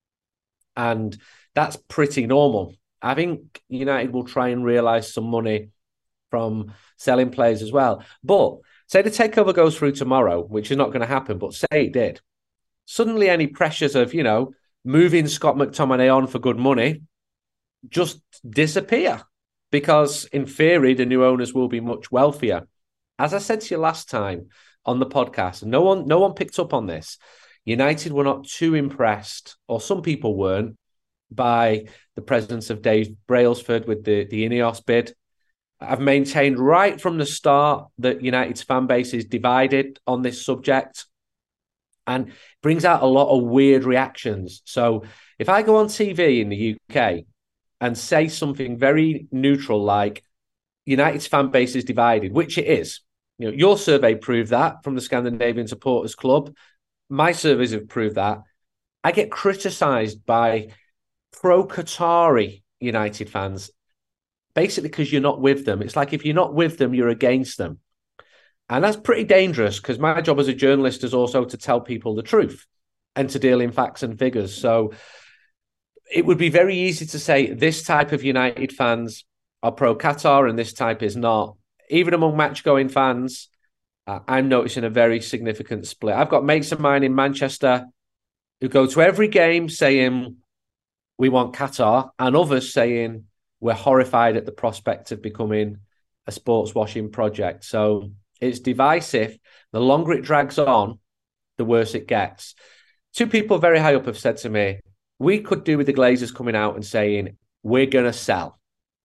And that's pretty normal. I think United will try and realise some money from selling players as well. But say the takeover goes through tomorrow, which is not going to happen, but say it did. Suddenly any pressures of, you know, moving Scott McTominay on for good money just disappear, because in theory, the new owners will be much wealthier. As I said to you last time on the podcast, no one, no one picked up on this. United were not too impressed, or some people weren't, by the presence of Dave Brailsford with the, the Ineos bid. I've maintained right from the start that United's fan base is divided on this subject, and brings out a lot of weird reactions. So if I go on T V in the U K and say something very neutral like United's fan base is divided, which it is, you know, your survey proved that from the Scandinavian Supporters Club. My surveys have proved that. I get criticised by pro-Qatari United fans, basically because you're not with them. It's like if you're not with them, you're against them. And that's pretty dangerous, because my job as a journalist is also to tell people the truth and to deal in facts and figures. So it would be very easy to say this type of United fans are pro-Qatar and this type is not. Even among match-going fans, uh, I'm noticing a very significant split. I've got mates of mine in Manchester who go to every game saying we want Qatar, and others saying we're horrified at the prospect of becoming a sports washing project. So it's divisive. The longer it drags on, the worse it gets. Two people very high up have said to me, we could do with the Glazers coming out and saying, we're going to sell.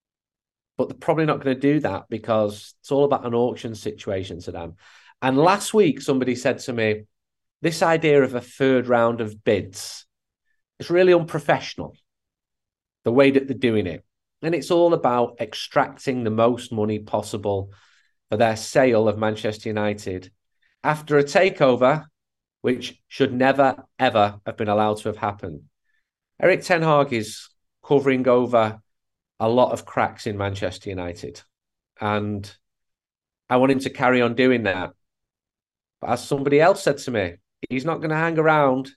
But they're probably not going to do that because it's all about an auction situation to them. And last week, somebody said to me, this idea of a third round of bids, it's really unprofessional, the way that they're doing it. And it's all about extracting the most money possible for their sale of Manchester United after a takeover, which should never, ever have been allowed to have happened. Erik ten Hag is covering over a lot of cracks in Manchester United. And I want him to carry on doing that. But as somebody else said to me, he's not going to hang around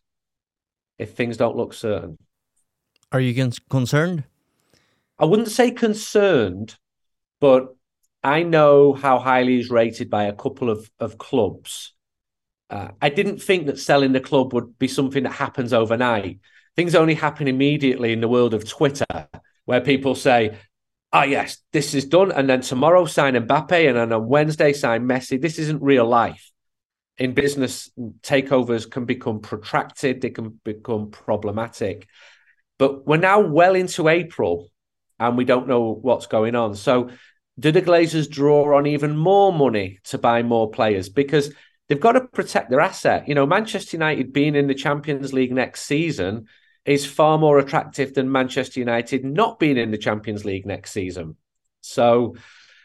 if things don't look certain. Are you con- concerned? I wouldn't say concerned, but I know how highly he's rated by a couple of, of clubs. Uh, I didn't think that selling the club would be something that happens overnight. Things only happen immediately in the world of Twitter, where people say, oh, yes, this is done. And then tomorrow sign Mbappe, and then on Wednesday sign Messi. This isn't real life. In business, takeovers can become protracted. They can become problematic. But we're now well into April and we don't know what's going on. So do the Glazers draw on even more money to buy more players? Because they've got to protect their asset. You know, Manchester United being in the Champions League next season is far more attractive than Manchester United not being in the Champions League next season. So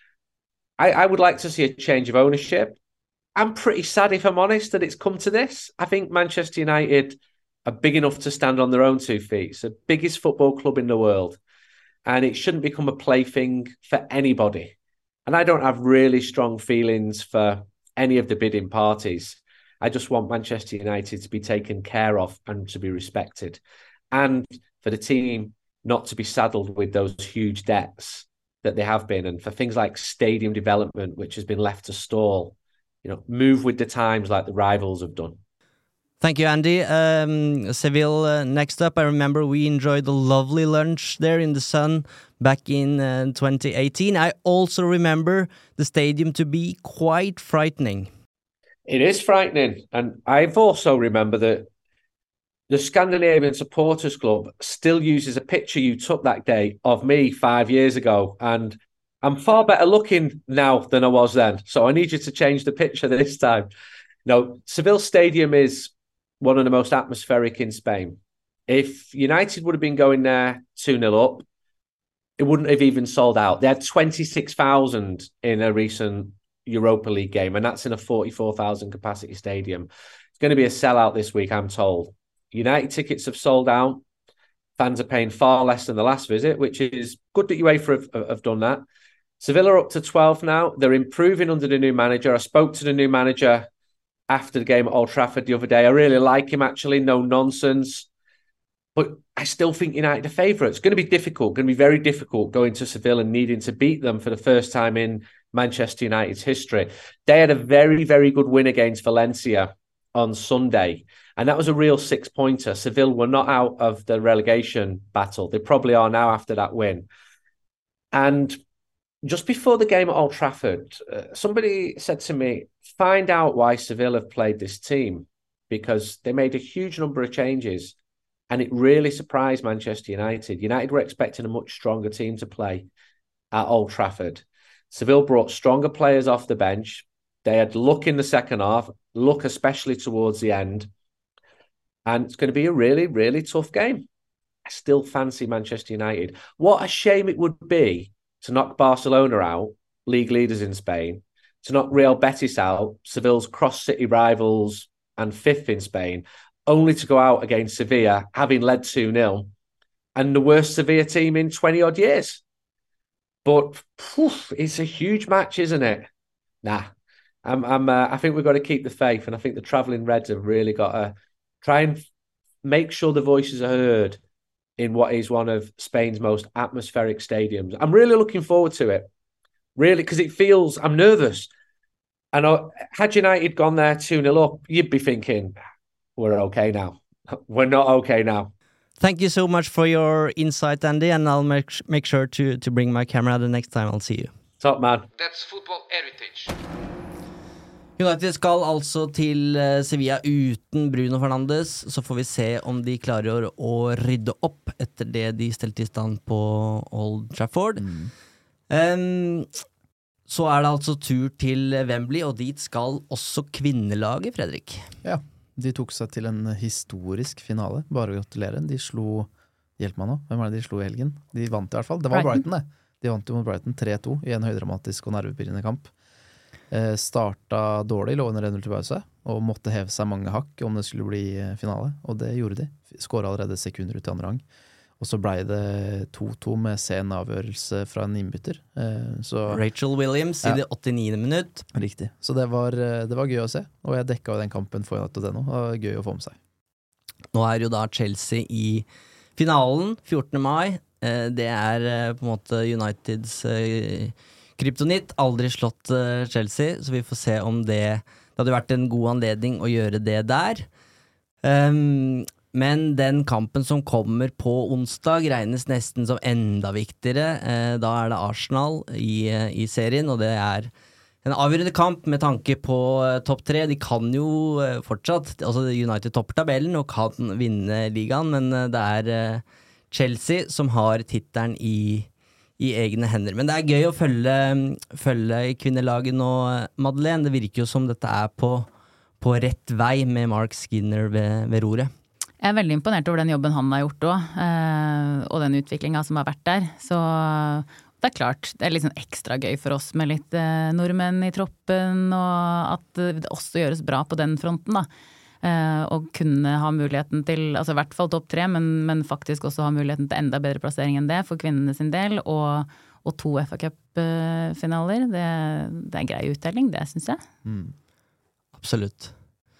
I, I would like to see a change of ownership. I'm pretty sad, if I'm honest, that it's come to this. I think Manchester United are big enough to stand on their own two feet. It's the biggest football club in the world. And it shouldn't become a plaything for anybody. And I don't have really strong feelings for any of the bidding parties. I just want Manchester United to be taken care of and to be respected. And for the team not to be saddled with those huge debts that they have been. And for things like stadium development, which has been left to stall, you know, move with the times like the rivals have done. Thank you, Andy. Um, Seville, uh, next up. I remember we enjoyed a lovely lunch there in the sun back in uh, twenty eighteen. I also remember the stadium to be quite frightening. It is frightening. And I've also remember that the Scandinavian Supporters Club still uses a picture you took that day of me five years ago. And I'm far better looking now than I was then. So I need you to change the picture this time. No, Seville Stadium is one of the most atmospheric in Spain. If United would have been going there two nil up, it wouldn't have even sold out. They had twenty-six thousand in a recent Europa League game, and that's in a forty-four thousand capacity stadium. It's going to be a sellout this week, I'm told. United tickets have sold out. Fans are paying far less than the last visit, which is good that UEFA have, have done that. Sevilla are up to twelve now. They're improving under the new manager. I spoke to the new manager after the game at Old Trafford the other day. I really like him, actually. No nonsense. But I still think United are favourites. It's going to be difficult, going to be very difficult going to Seville and needing to beat them for the first time in Manchester United's history. They had a very, very good win against Valencia on Sunday, and that was a real six-pointer. Seville were not out of the relegation battle. They probably are now after that win. And just before the game at Old Trafford, uh, somebody said to me, find out why Seville have played this team, because they made a huge number of changes and it really surprised Manchester United. United were expecting a much stronger team to play at Old Trafford. Seville brought stronger players off the bench. They had luck in the second half, luck especially towards the end. And it's going to be a really, really tough game. I still fancy Manchester United. What a shame it would be to knock Barcelona out, league leaders in Spain, to knock Real Betis out, Seville's cross-city rivals and fifth in Spain, only to go out against Sevilla, having led two nil, and the worst Sevilla team in twenty-odd years. But poof, it's a huge match, isn't it? Nah, I'm, I'm, uh, I think we've got to keep the faith, and I think the travelling Reds have really got to try and make sure the voices are heard in what is one of Spain's most atmospheric stadiums. I'm really looking forward to it. Really, because it feels, I'm nervous. And I, had United gone there two nil up, you'd be thinking, we're okay now. We're not okay now. Thank you so much for your insight, Andy, and I'll make, make sure to, to bring my camera the next time I'll see you. Top man. That's football heritage. United skal altså til eh, Sevilla uten Bruno Fernandes, så får vi se om de klarer å rydde opp etter det de stelte i stand på Old Trafford. Mm. Um, så er det altså tur til Wembley, og dit skal også kvinnelaget, Fredrik. Ja, de tok seg til en historisk finale, bare å gratulere. De slo, hjelp meg nå, hvem var det de slo i helgen? De vant i hvert fall, det var Brighton, Brighton det. De vant jo mot Brighton tre to i en høydramatisk og nervepirrende kamp. Eh, starta dårlig, lå under en null til pause, og måtte heve seg mange hakk om det skulle bli finale, og det gjorde de. Skåret allerede sekunder ut i andre rang. Og så ble det to to med sen avgjørelse fra en innbytter. Eh, så, Rachel Williams ja. I det åttiende minutt. Riktig. Så det var, det var gøy å se, og jeg dekka jo den kampen for United og det nå, og gøy å få med seg. Nå er jo da Chelsea i finalen, fjortende mai. Eh, det er eh, på en måte Uniteds eh, kryptonitt, aldri slått uh, Chelsea, så vi får se om det det hadde vært en god anledning å gjøre det der. Um, men den kampen som kommer på onsdag regnes nesten som enda viktigere. Uh, da er det Arsenal i, uh, i serien, og det er en avgjørende kamp med tanke på uh, topp tre. De kan jo uh, fortsatt, altså United topper tabellen og kan vinne ligaen, men uh, det er uh, Chelsea som har tittelen i i egne hender. Men det er gøy å følge, følge kvinnelaget nå, Madeleine. Det virker jo som dette er på, på rett vei med Mark Skinner ved, ved roret. Jeg er veldig imponert over den jobben han har gjort også, eh, og den utviklingen som har vært der. Så det er klart, det er litt sånn ekstra gøy for oss med litt eh, nordmenn i troppen, og at det også gjøres bra på den fronten da. Uh, og kunne ha muligheten til, altså i hvert fall topp tre, men, men faktisk også ha muligheten til enda bedre plassering enn det for kvinnene sin del, og, og to F A Cup-finaler. Det, det er grei uttelling, det synes jeg. Mm. Absolutt.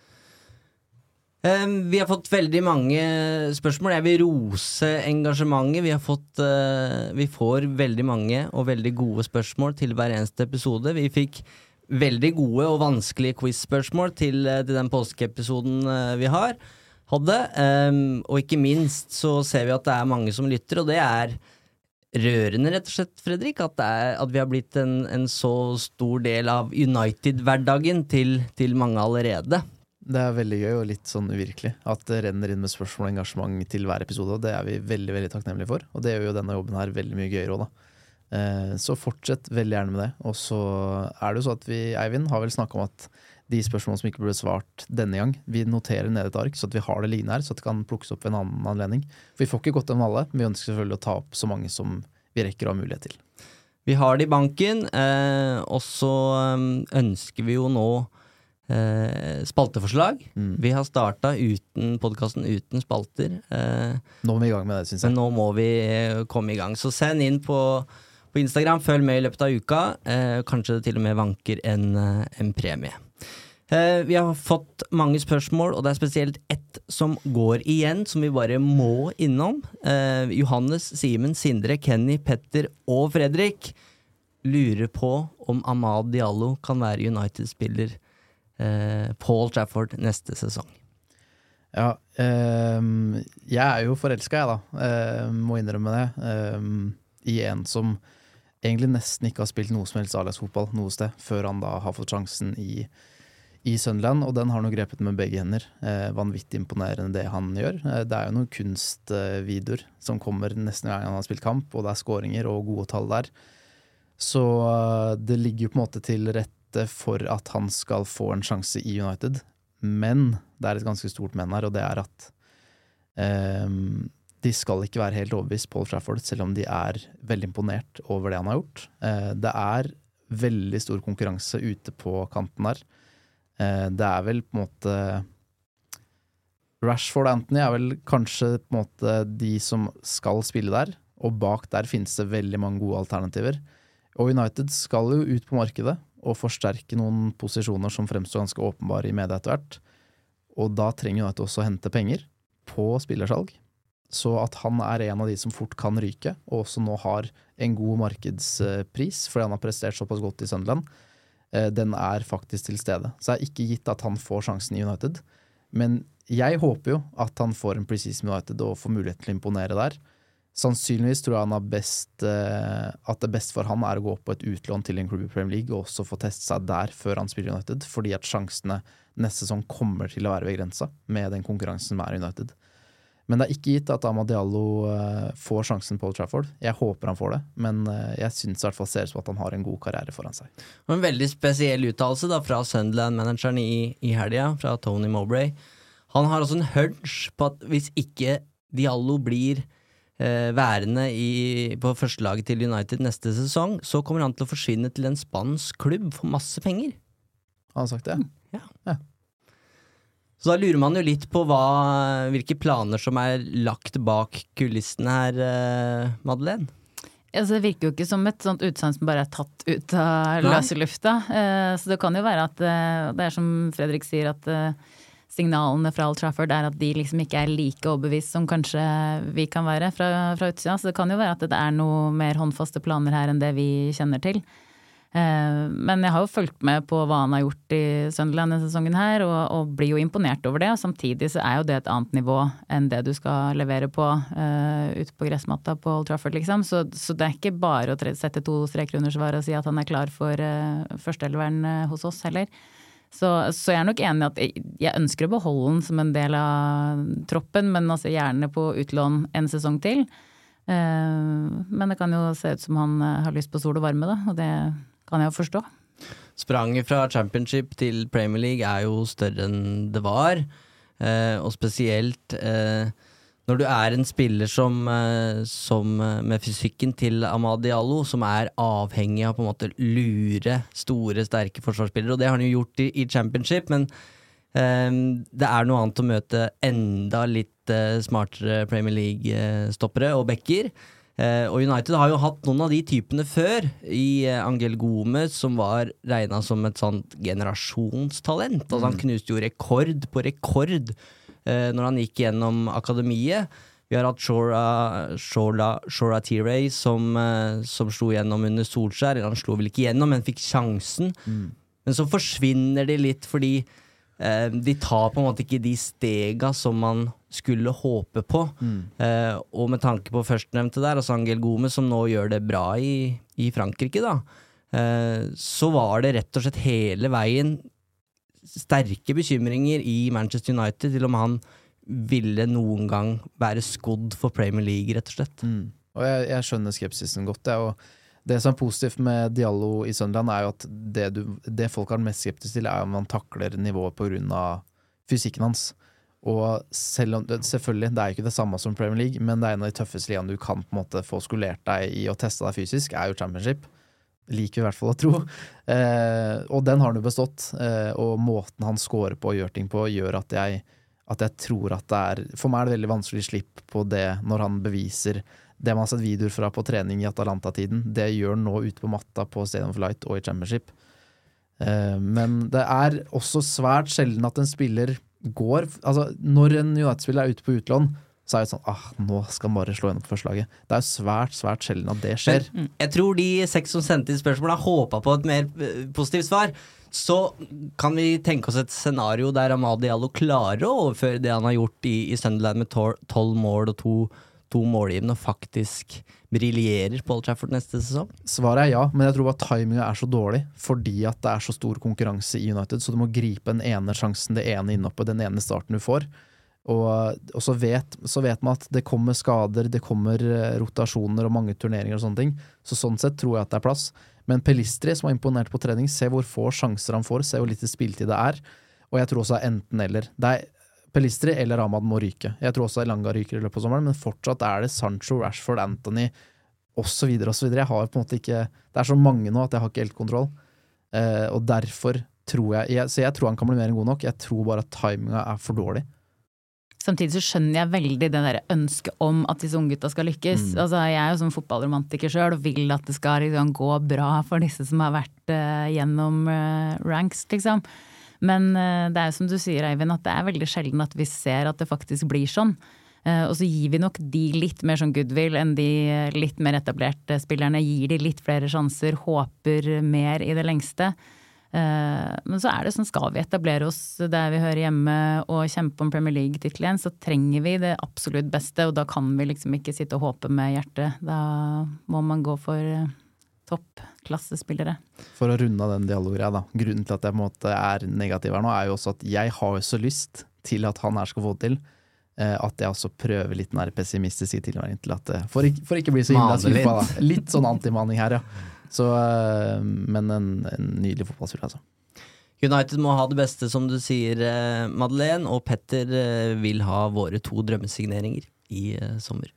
Um, vi har fått veldig mange spørsmål. Jeg vil rose engasjementet. Vi har fått, uh, vi får veldig mange og veldig gode spørsmål til hver eneste episode. Vi fikk veldig gode og vanskelige quiz-spørsmål til, til den påskeepisoden vi har hadde, um, og ikke minst så ser vi at det er mange som lytter, og det er rørende rett og slett, Fredrik, at, det er, at vi har blitt en, en så stor del av United-hverdagen til, til mange allerede. Det er veldig gøy og litt sånn uvirkelig at det renner inn med spørsmål og engasjement til hver episode, og det er vi veldig, veldig takknemlige for, og det gjør jo denne jobben her veldig mye gøyere også da. Så fortsett veldig gjerne med det. Og så er det jo så at vi, Eivind, har vel snakket om at de spørsmålene som ikke ble svart denne gang, vi noterer ned et ark så at vi har det liggende her, så at det kan plukkes opp ved en annen anledning. For vi får ikke gått dem alle, men vi ønsker selvfølgelig å ta opp så mange som vi rekker å ha mulighet til. Vi har det i banken, eh, og så ønsker vi jo nå eh, spalteforslag. Mm. Vi har startet uten podcasten uten spalter. Eh, nå må vi i gang med det, synes jeg. Men nå må vi komme i gang. Så send inn på på Instagram, følg med i løpet av uka, eh, kanskje det til og med vanker en, en premie. Eh, vi har fått mange spørsmål, og det er spesielt ett som går igjen, som vi bare må innom. Eh, Johannes, Simen, Sindre, Kenny, Petter og Fredrik lurer på om Amad Diallo kan være United-spiller eh, på Old Trafford neste sesong. Ja, eh, jeg er jo forelsket jeg da, eh, må innrømme det, eh, i en som egentlig nesten ikke har spilt noe som helst A-lagsfotball noe sted, før han da har fått sjansen i, i Sunderland, og den har nå grepet med begge hender. Eh, vanvittig imponerende det han gjør. Eh, det er jo noen kunstvideoer eh, som kommer nesten hver gang han har spilt kamp, og det er skåringer og gode tall der. Så eh, det ligger jo på en måte til rette for at han skal få en sjanse i United, men det er et ganske stort men her, og det er at eh, de skal ikke være helt overbevist på Old Trafford, selv om de er veldig imponert over det han har gjort. Eh, det er veldig stor konkurranse ute på kanten der. Eh, det er vel på en måte Rashford og Anthony er vel kanskje på en måte de som skal spille der, og bak der finnes det veldig mange gode alternativer. Og United skal jo ut på markedet og forsterke noen posisjoner som fremstår ganske åpenbare i media etter hvert. Og da trenger United også å hente penger på spillersalg. Så at han er en av de som fort kan ryke, og også nå har en god markedspris, fordi han har prestert såpass godt i Sunderland, den er faktisk til stede. Så det er ikke gitt at han får sjansen i United, men jeg håper jo at han får en preseason United og får mulighet til å imponere der. Sannsynligvis tror jeg han har best, eh, at det best for han er å gå på et utlån til en klubb i Premier League og også få testet seg der før han spiller United, fordi at sjansene neste sesong kommer til å være begrenset med den konkurransen som er United. Men det er ikke gitt at Amad Diallo eh, får sjansen på Old Trafford. Jeg håper han får det, men eh, jeg synes i hvert fall ser ut som at han har en god karriere foran seg. Og en veldig spesiell uttalelse da fra Sunderland-manageren i, i helga, fra Tony Mowbray. Han har også en hunch på at hvis ikke Diallo blir eh, værende i, på førstelaget til United neste sesong, så kommer han til å forsvinne til en spansk klubb for masse penger. Har han sagt det? Ja. Ja. Så da lurer man jo litt på hva, hvilke planer som er lagt bak kulissene her, eh, Madeleine. Altså, det virker jo ikke som et sånt utsagn som bare er tatt ut av løse lufta. Eh, så det kan jo være at eh, det er som Fredrik sier, at eh, signalene fra Old Trafford er at de liksom ikke er like overbevist som kanskje vi kan være fra, fra utsida. Så det kan jo være at det er noe mer håndfaste planer her enn det vi kjenner til. Eh, men jeg har jo fulgt med på hva han har gjort i Sunderland denne sesongen her, og, og blir jo imponert over det. Og samtidig så er jo det et annet nivå enn det du skal levere på uh, ute på gressmatta på Old Trafford, liksom. Så, så det er ikke bare å sette to streker under svar og si at han er klar for uh, førsteelveren uh, hos oss heller. Så, så jeg er nok enig i at jeg, jeg ønsker å beholde den som en del av troppen, men altså gjerne på utlån en sesong til. Uh, men det kan jo se ut som han uh, har lyst på sol og varme, da, og det kan jeg jo forstå. Spranget fra Championship til Premier League er jo større enn det var, uh, og spesielt uh, når du er en spiller som, uh, som uh, med fysikken til Amad Diallo, som er avhengig av på en måte lure, store, sterke forsvarsspillere, og det har han jo gjort i, i Championship, men um, det er noe annet å møte enda litt uh, smartere Premier League-stoppere og bekker. Uh, og United har jo hatt noen av de typene før, i uh, Angel Gomez, som var regnet som et sånt generasjonstalent. Altså han knuste jo rekord på rekord uh, når han gikk gjennom akademiet. Vi har hatt Shora, Shora, Shora T-Ray som, uh, som slo gjennom under Solskjær. Han slo vel ikke gjennom, men fikk sjansen. Mm. Men så forsvinner de litt fordi uh, de tar på en måte ikke de stega som man skulle håpe på. Mm. Uh, og med tanke på førstnevnte der, altså Angel Gomez, som nå gjør det bra i, i Frankrike, da, uh, så var det rett og slett hele veien sterke bekymringer i Manchester United til om han ville noen gang være skodd for Premier League, rett og slett. Mm. Og jeg, jeg skjønner skepsisen godt, det, og det som er positivt med Diallo i Sunderland er jo at det, du, det folk har mest skeptisk til er om man takler nivået på grunn av fysikken hans. Og selv om, selvfølgelig, det er ikke det samme som Premier League, men det er en av de tøffeste ligaene du kan på en måte få skolert deg i og teste deg fysisk, er jo Championship. Liker vi i hvert fall å tro. Eh, og den har han jo bestått, eh, og måten han scorer på og gjør ting på, gjør at jeg, at jeg tror at det er, for meg er det veldig vanskelig slipp på det når han beviser det man har sett videoer fra på trening i Atalanta-tiden. Det gjør han nå ute på matta på Stadium of Light og i Championship. Eh, men det er også svært sjelden at en spiller går, altså når en United-spiller er ute på utlån, så er det sånn, ah, nå skal han bare slå gjennom på førstelaget. Det er jo svært, svært sjelden at det skjer. Men jeg tror de seks som sendte inn spørsmål har håpet på et mer positivt svar. Så kan vi tenke oss et scenario der Amad Diallo klarer å overføre det han har gjort i, i Sunderland med tolv mål og to, to målgivende og faktisk briljerer på Old Trafford neste sesong? Svaret er ja, men jeg tror at timingen er så dårlig fordi at det er så stor konkurranse i United, så du må gripe den ene sjansen, det ene innoppe, den ene starten du får. Og, og så, vet, så vet man at det kommer skader, det kommer rotasjoner og mange turneringer og sånne ting, så sånn sett tror jeg at det er plass. Men Pellistri, som har imponert på trening, se hvor få sjanser han får, se hvor lite spiltid det er, og jeg tror også enten eller. Det er Pellistri eller Amad må ryke. Jeg tror også Elanga ryker i løpet av sommeren, men fortsatt er det Sancho, Rashford, Anthony, og så videre og så videre. Jeg har på en måte ikke, det er så mange nå at jeg har ikke helt kontroll, eh, og derfor tror jeg, jeg, så jeg tror han kan bli mer enn god nok, jeg tror bare at timingen er for dårlig. Samtidig så skjønner jeg veldig det der ønsket om at disse unggutta skal lykkes. Mm. Altså, jeg er jo sånn fotballromantiker selv og vil at det skal liksom gå bra for disse som har vært uh, gjennom uh, ranks, liksom. Men uh, det er jo som du sier, Eivind, at det er veldig sjelden at vi ser at det faktisk blir sånn. Uh, og så gir vi nok de litt mer sånn goodwill enn de litt mer etablerte spillerne. Gir de litt flere sjanser, håper mer i det lengste. Uh, men så er det sånn, skal vi etablere oss der vi hører hjemme og kjempe om Premier League-tittel igjen, så trenger vi det absolutt beste, og da kan vi liksom ikke sitte og håpe med hjertet. Da må man gå for uh, toppklassespillere. For å runde den dialogen, da. Grunnen til at jeg på en måte er negativ her nå, er jo også at jeg har jo så lyst til at han her skal få det til, uh, at jeg også prøver litt den her pessimistiske tilnærmingen til at, uh, for, ikke, for ikke bli så himla skuffa, da. Litt sånn antimanning her, ja. Så, men en, en nydelig fotballspiller altså. United må ha det beste, som du sier, Madeleine, og Petter vil ha våre to drømmesigneringer i sommer.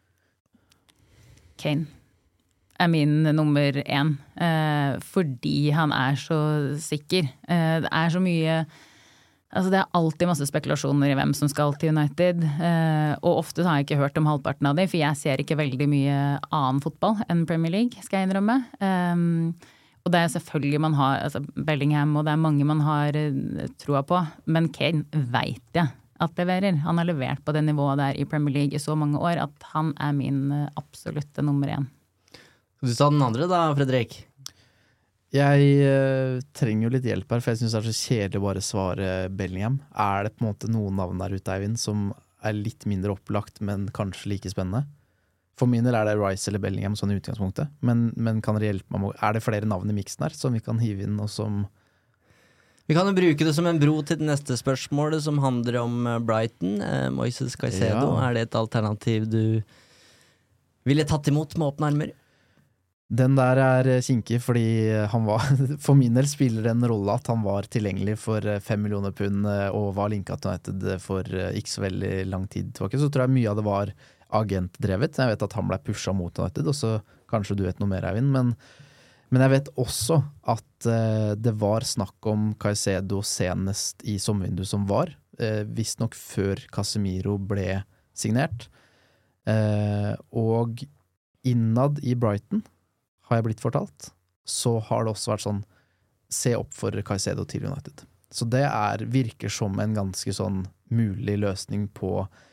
Kane er min nummer én, eh, fordi han er så sikker. Eh, det er så mye, altså det er alltid masse spekulasjoner i hvem som skal til United, eh, og ofte har jeg ikke hørt om halvparten av det, for jeg ser ikke veldig mye annen fotball enn Premier League, skal jeg innrømme. Um, og det er selvfølgelig man har, altså Bellingham, og det er mange man har uh, troa på, men Kane vet jeg at leverer. Han har levert på det nivået der i Premier League i så mange år, at han er min uh, absolutte nummer én. Du sa den andre da, Fredrik? Jeg uh, trenger jo litt hjelp her, for jeg synes det er så kjedelig å bare svare Bellingham. Er det på en måte noen navn der ute, Eivind, som er litt mindre opplagt, men kanskje like spennende? For min del er det Rice eller Bellingham sånn i utgangspunktet, men, men kan dere hjelpe meg med, er det flere navn i miksen her som vi kan hive inn, og som... Vi kan jo bruke det som en bro til det neste spørsmålet, som handler om Brighton. Eh, Moises Caicedo, ja. Er det et alternativ du ville tatt imot med åpne armer? Den der er kinkig, fordi han var, for min del spiller det en rolle at han var tilgjengelig for fem millioner pund og var linket til United for ikke så veldig lang tid tilbake. Så tror jeg mye av det var agentdrevet. Jeg vet at han ble pushet mot United, og så kanskje du vet noe mer, Eivind, men, men jeg vet også at uh, det var snakk om Caicedo senest i sommervinduet som var, uh, visst nok før Casemiro ble signert. Uh, og innad i Brighton, har jeg blitt fortalt, så har det også vært sånn, se opp for Caicedo til United. Så det er, virker som en ganske sånn mulig løsning på,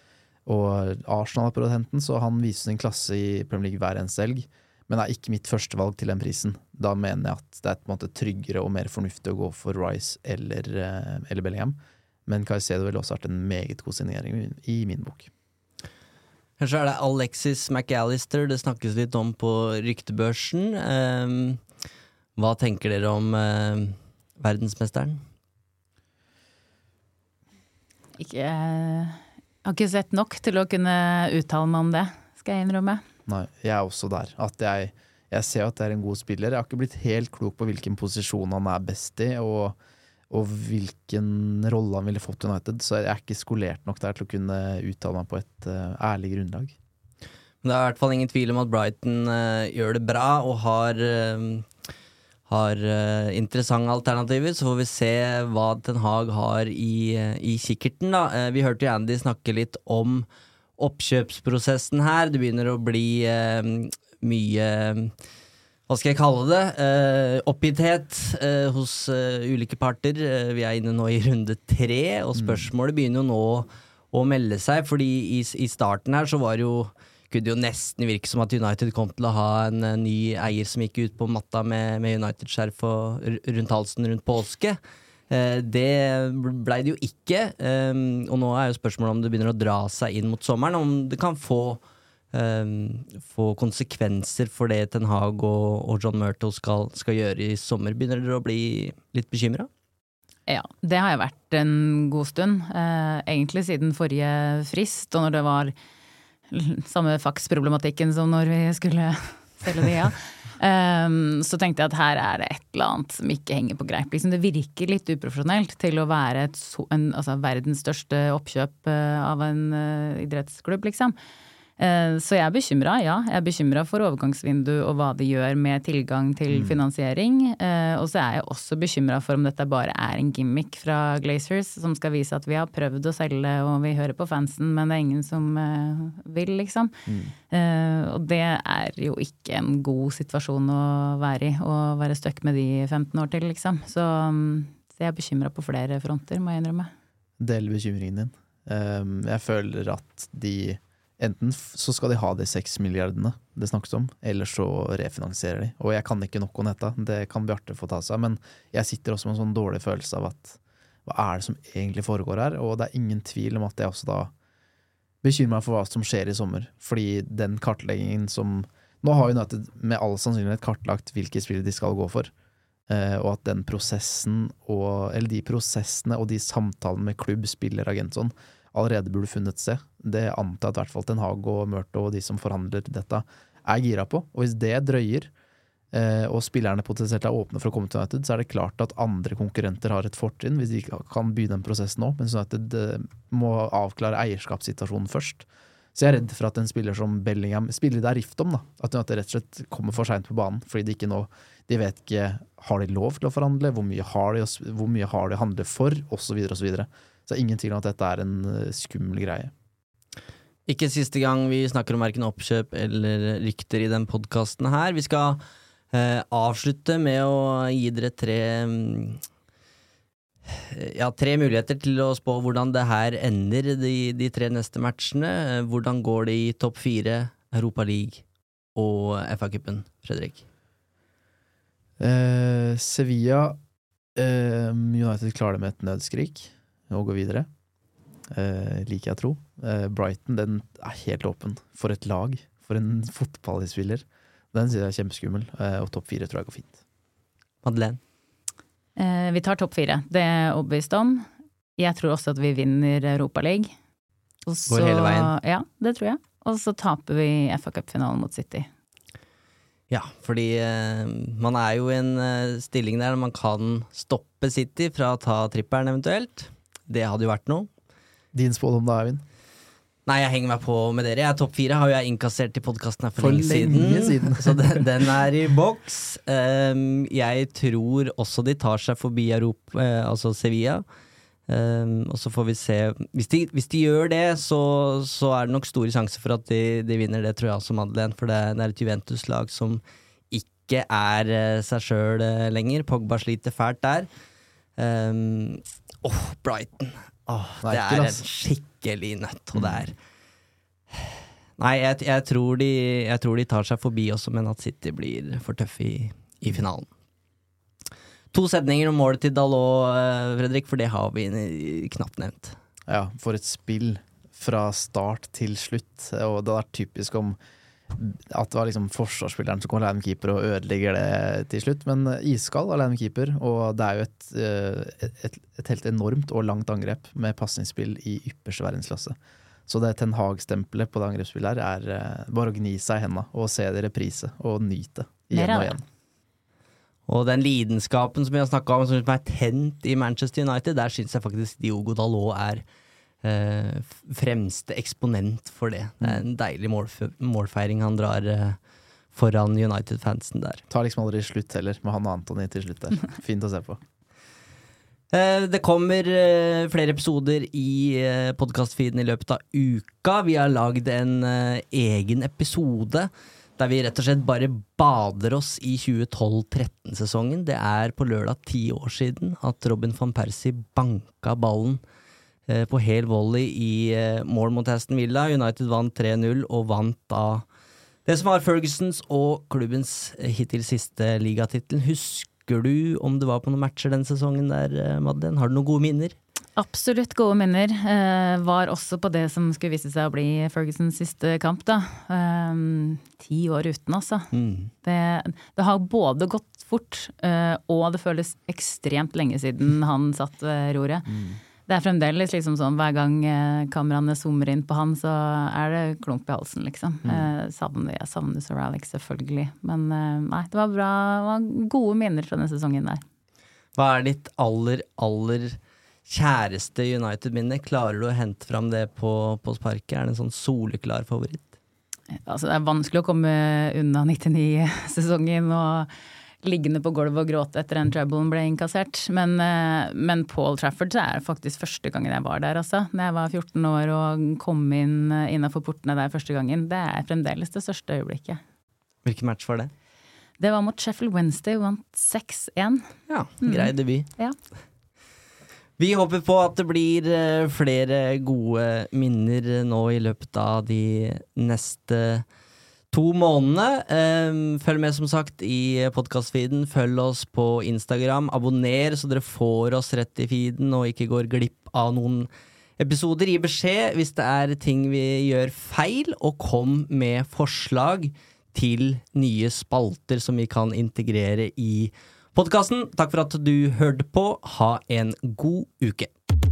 og Arsenal er produsenten, så han viser sin klasse i Premier League hver eneste helg, men er ikke mitt første valg til den prisen. Da mener jeg at det er på en måte tryggere og mer fornuftig å gå for Rice eller, eller Bellingham, men Caicedo ville også vært en meget god signering i min bok. Kanskje er det Alexis McAllister det snakkes litt om på ryktebørsen. Um, hva tenker dere om uh, verdensmesteren? Ikke, jeg har ikke sett nok til å kunne uttale meg om det, skal jeg innrømme. Nei, jeg er også der. At jeg, jeg ser at det er en god spiller. Jeg har ikke blitt helt klok på hvilken posisjon han er best i, og og hvilken rolle han ville fått i United, så jeg er ikke skolert nok der til å kunne uttale meg på et uh, ærlig grunnlag. Men det er i hvert fall ingen tvil om at Brighton uh, gjør det bra og har, uh, har uh, interessante alternativer, så får vi se hva Ten Hag har i, uh, i kikkerten. Da. Uh, vi hørte jo Andy snakke litt om oppkjøpsprosessen her. Det begynner å bli uh, mye... Hva skal jeg kalle det? Uh, oppgitthet uh, hos uh, ulike parter. Uh, vi er inne nå i runde tre, og spørsmålet begynner jo nå å melde seg, fordi i, i starten her så var det jo, kunne det jo nesten virke som at United kom til å ha en uh, ny eier som gikk ut på matta med, med United-skjerf rundt halsen rundt påske. Uh, det ble det jo ikke, um, og nå er jo spørsmålet om det begynner å dra seg inn mot sommeren, om det kan få Um, få konsekvenser for det Ten Hag og, og John Murtough skal, skal gjøre i sommer. Begynner dere å bli litt bekymret? Ja, det har jeg vært en god stund. Eh, egentlig siden forrige frist, og når det var samme faksproblematikken som når vi skulle selge det, ja. Um, så tenkte jeg at her er det et eller annet som ikke henger på greip. Liksom det virker litt uprofesjonelt til å være et, en, altså, verdens største oppkjøp uh, av en uh, idrettsklubb, liksom. Så jeg er bekymret, ja. Jeg er bekymret for overgangsvindu og hva det gjør med tilgang til mm. finansiering. Og så er jeg også bekymret for om dette bare er en gimmick fra Glazers som skal vise at vi har prøvd å selge og vi hører på fansen, men det er ingen som vil, liksom. Mm. Og det er jo ikke en god situasjon å være i, å være stuck med de femten år til, liksom. Så, så jeg er bekymret på flere fronter, må jeg innrømme. Del bekymringen din. Jeg føler at de enten så skal de ha de seks milliardene det snakkes om, eller så refinansierer de. Og jeg kan ikke nok om dette, det kan Bjarte få ta seg, men jeg sitter også med en sånn dårlig følelse av at hva er det som egentlig foregår her, og det er ingen tvil om at jeg også da bekymrer meg for hva som skjer i sommer, fordi den kartleggingen som, nå har United med all sannsynlighet kartlagt hvilke spill de skal gå for, eh, og at den prosessen, og, eller de prosessene og de samtalene med klubb, spiller, agent sånn, allerede burde funnet seg. Det antar at i hvert fall Ten Hag og Mørto og de som forhandler dette er gira på. Og hvis det drøyer, eh, og spillerne potensielt er åpne for å komme til United, så er det klart at andre konkurrenter har et fortrinn hvis de kan begynne en prosess nå, men United eh, må avklare eierskapssituasjonen først. Så jeg er redd for at en spiller som Bellingham, spiller det er rift om da, at United rett og slett kommer for sent på banen, fordi de ikke nå, de vet ikke, har de lov til å forhandle, hvor mye har de, hvor mye har de å handle for, og så videre og så videre. Så det er ingen tvil om at dette er en skummel greie. Ikke siste gang vi snakker om hverken oppkjøp eller rykter i den podcasten her. Vi skal eh, avslutte med å gi dere tre, ja, tre muligheter til å spå hvordan det her ender de, de tre neste matchene. Hvordan går det i topp fire, Europa League og F A-cupen, Fredrik? Eh, Sevilla, eh, United klarer det med et nødskrik og gå videre. Eh, liker jeg tro. Eh, Brighton, den er helt åpen. For et lag. For en fotballspiller. Den synes jeg er kjempeskummel. Eh, og topp fire tror jeg går fint. Madeleine? Eh, vi tar topp fire. Det er overbevist om. Jeg tror også at vi vinner Europa League. Og så, går hele veien? Ja, det tror jeg. Og så taper vi F A-cup-finalen mot City. Ja, fordi eh, man er jo i en eh, stilling der man kan stoppe City fra å ta tripperen eventuelt. Det hadde jo vært noe. Din spådom da, Eivind? Nei, jeg henger meg på med dere. Jeg topp fire har jo jeg innkassert i podcasten her for, For lenge, lenge siden. siden. Så den, den er i boks. Um, jeg tror også de tar seg forbi Europa, eh, altså Sevilla. Um, og så får vi se. Hvis de, hvis de gjør det, så, så er det nok store sjanser for at de, de vinner det, tror jeg også, Madeleine. For det, det er et Juventus-lag som ikke er uh, seg selv uh, lenger. Pogba sliter fælt der. Um, Åh, oh, Brighton. Oh, det, det er en skikkelig nøtt, og det er Nei, jeg, jeg, tror de, jeg tror de tar seg forbi også, men at City blir for tøff i, i finalen. To setninger om målet til Dalot, Fredrik, for det har vi knapt nevnt. Ja, for et spill fra start til slutt, og det er typisk om at det var liksom forsvarsspilleren som kommer alene med keeper og ødelegger det til slutt, men iskall alene med keeper, og det er jo et, et, et helt enormt og langt angrep med passningsspill i ypperste verdensklasse. Så det Ten Hag-stempelet på det angrepsspillet her er bare å gni seg i hendene og se det i reprise og nyte igjen og igjen. Og den lidenskapen som vi har snakket om, som er tent i Manchester United, der synes jeg faktisk Diogo Dalot er Uh, fremste eksponent for det. Det er en deilig målf- målfeiring han drar uh, foran United-fansen der. Tar liksom aldri slutt heller, med han og Antony til slutt der. Fint å se på. Uh, det kommer uh, flere episoder i uh, podcastfeeden i løpet av uka. Vi har lagd en uh, egen episode der vi rett og slett bare bader oss i tjue tolv-tretten-sesongen. Det er på lørdag ti år siden at Robin van Persie banka ballen på hel volley i mål mot Aston Villa. United vant tre null og vant da det som var Fergusons og klubbens hittil siste ligatittel. Husker du om det var på noen matcher den sesongen der, Madeleine? Har du noen gode minner? Absolutt gode minner. Eh, var også på det som skulle vise seg å bli Fergusons siste kamp da. Eh, ti år uten, altså. Mm. Det, det har både gått fort, eh, og det føles ekstremt lenge siden han satt ved roret. Mm. Det er fremdeles liksom sånn, hver gang eh, kameraene zoomer inn på han, så er det klump i halsen, liksom. Mm. Eh, savner, jeg savner Sir Alex, selvfølgelig. Men eh, nei, det var bra, det var gode minner fra denne sesongen der. Hva er ditt aller, aller kjæreste United-minne? Klarer du å hente fram det på, på sparket? Er det en sånn soleklar favoritt? Altså, det er vanskelig å komme unna nittini-sesongen og liggende på gulvet og gråte etter en troublen ble inkassert. Men, men Paul Trafford så er det faktisk første gangen jeg var der, altså. Når jeg var fjorten år og kom inn innenfor portene der første gangen. Det er fremdeles det største øyeblikket. Hvilken match var det? Det var mot Sheffield Wednesday, vant seks én. Ja, grei debut. Mm. Ja. Vi håper på at det blir eh, flere gode minner nå i løpet av de neste to månedene. Eh, følg med som sagt i podcastfeeden, følg oss på Instagram, abonner så dere får oss rett i feeden og ikke går glipp av noen episoder. Gi beskjed hvis det er ting vi gjør feil, og kom med forslag til nye spalter som vi kan integrere i podcasten. Takk for at du hørte på. Ha en god uke.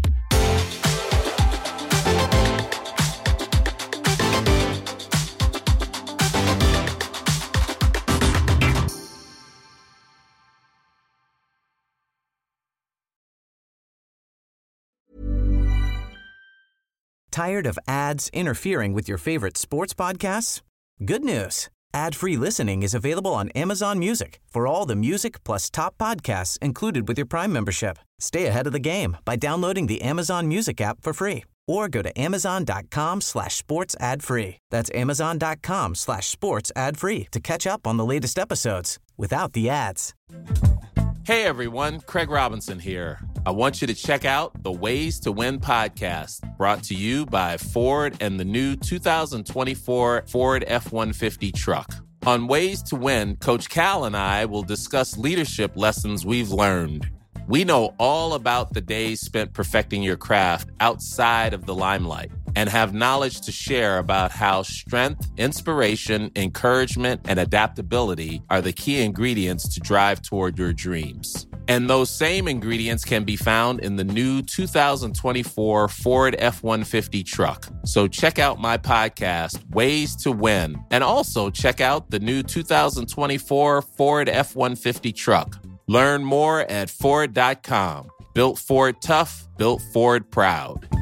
Tired of ads interfering with your favorite sports podcasts? Good news. Ad-free listening is available on Amazon Music for all the music plus top podcasts included with your Prime membership. Stay ahead of the game by downloading the Amazon Music app for free or go to amazon.com slash sports ad free. That's amazon.com slash sports ad free to catch up on the latest episodes without the ads. Hey everyone, Craig Robinson here. I want you to check out the Ways to Win podcast, brought to you by Ford and the new two thousand twenty-four Ford F one fifty truck. On Ways to Win, Coach Cal and I will discuss leadership lessons we've learned. We know all about the days spent perfecting your craft outside of the limelight and have knowledge to share about how strength, inspiration, encouragement, and adaptability are the key ingredients to drive toward your dreams. And those same ingredients can be found in the new two thousand twenty-four Ford F one fifty truck. So check out my podcast, Ways to Win, and also check out the new two thousand twenty-four Ford F one fifty truck. Learn more at Ford dot com. Built Ford tough, built Ford proud.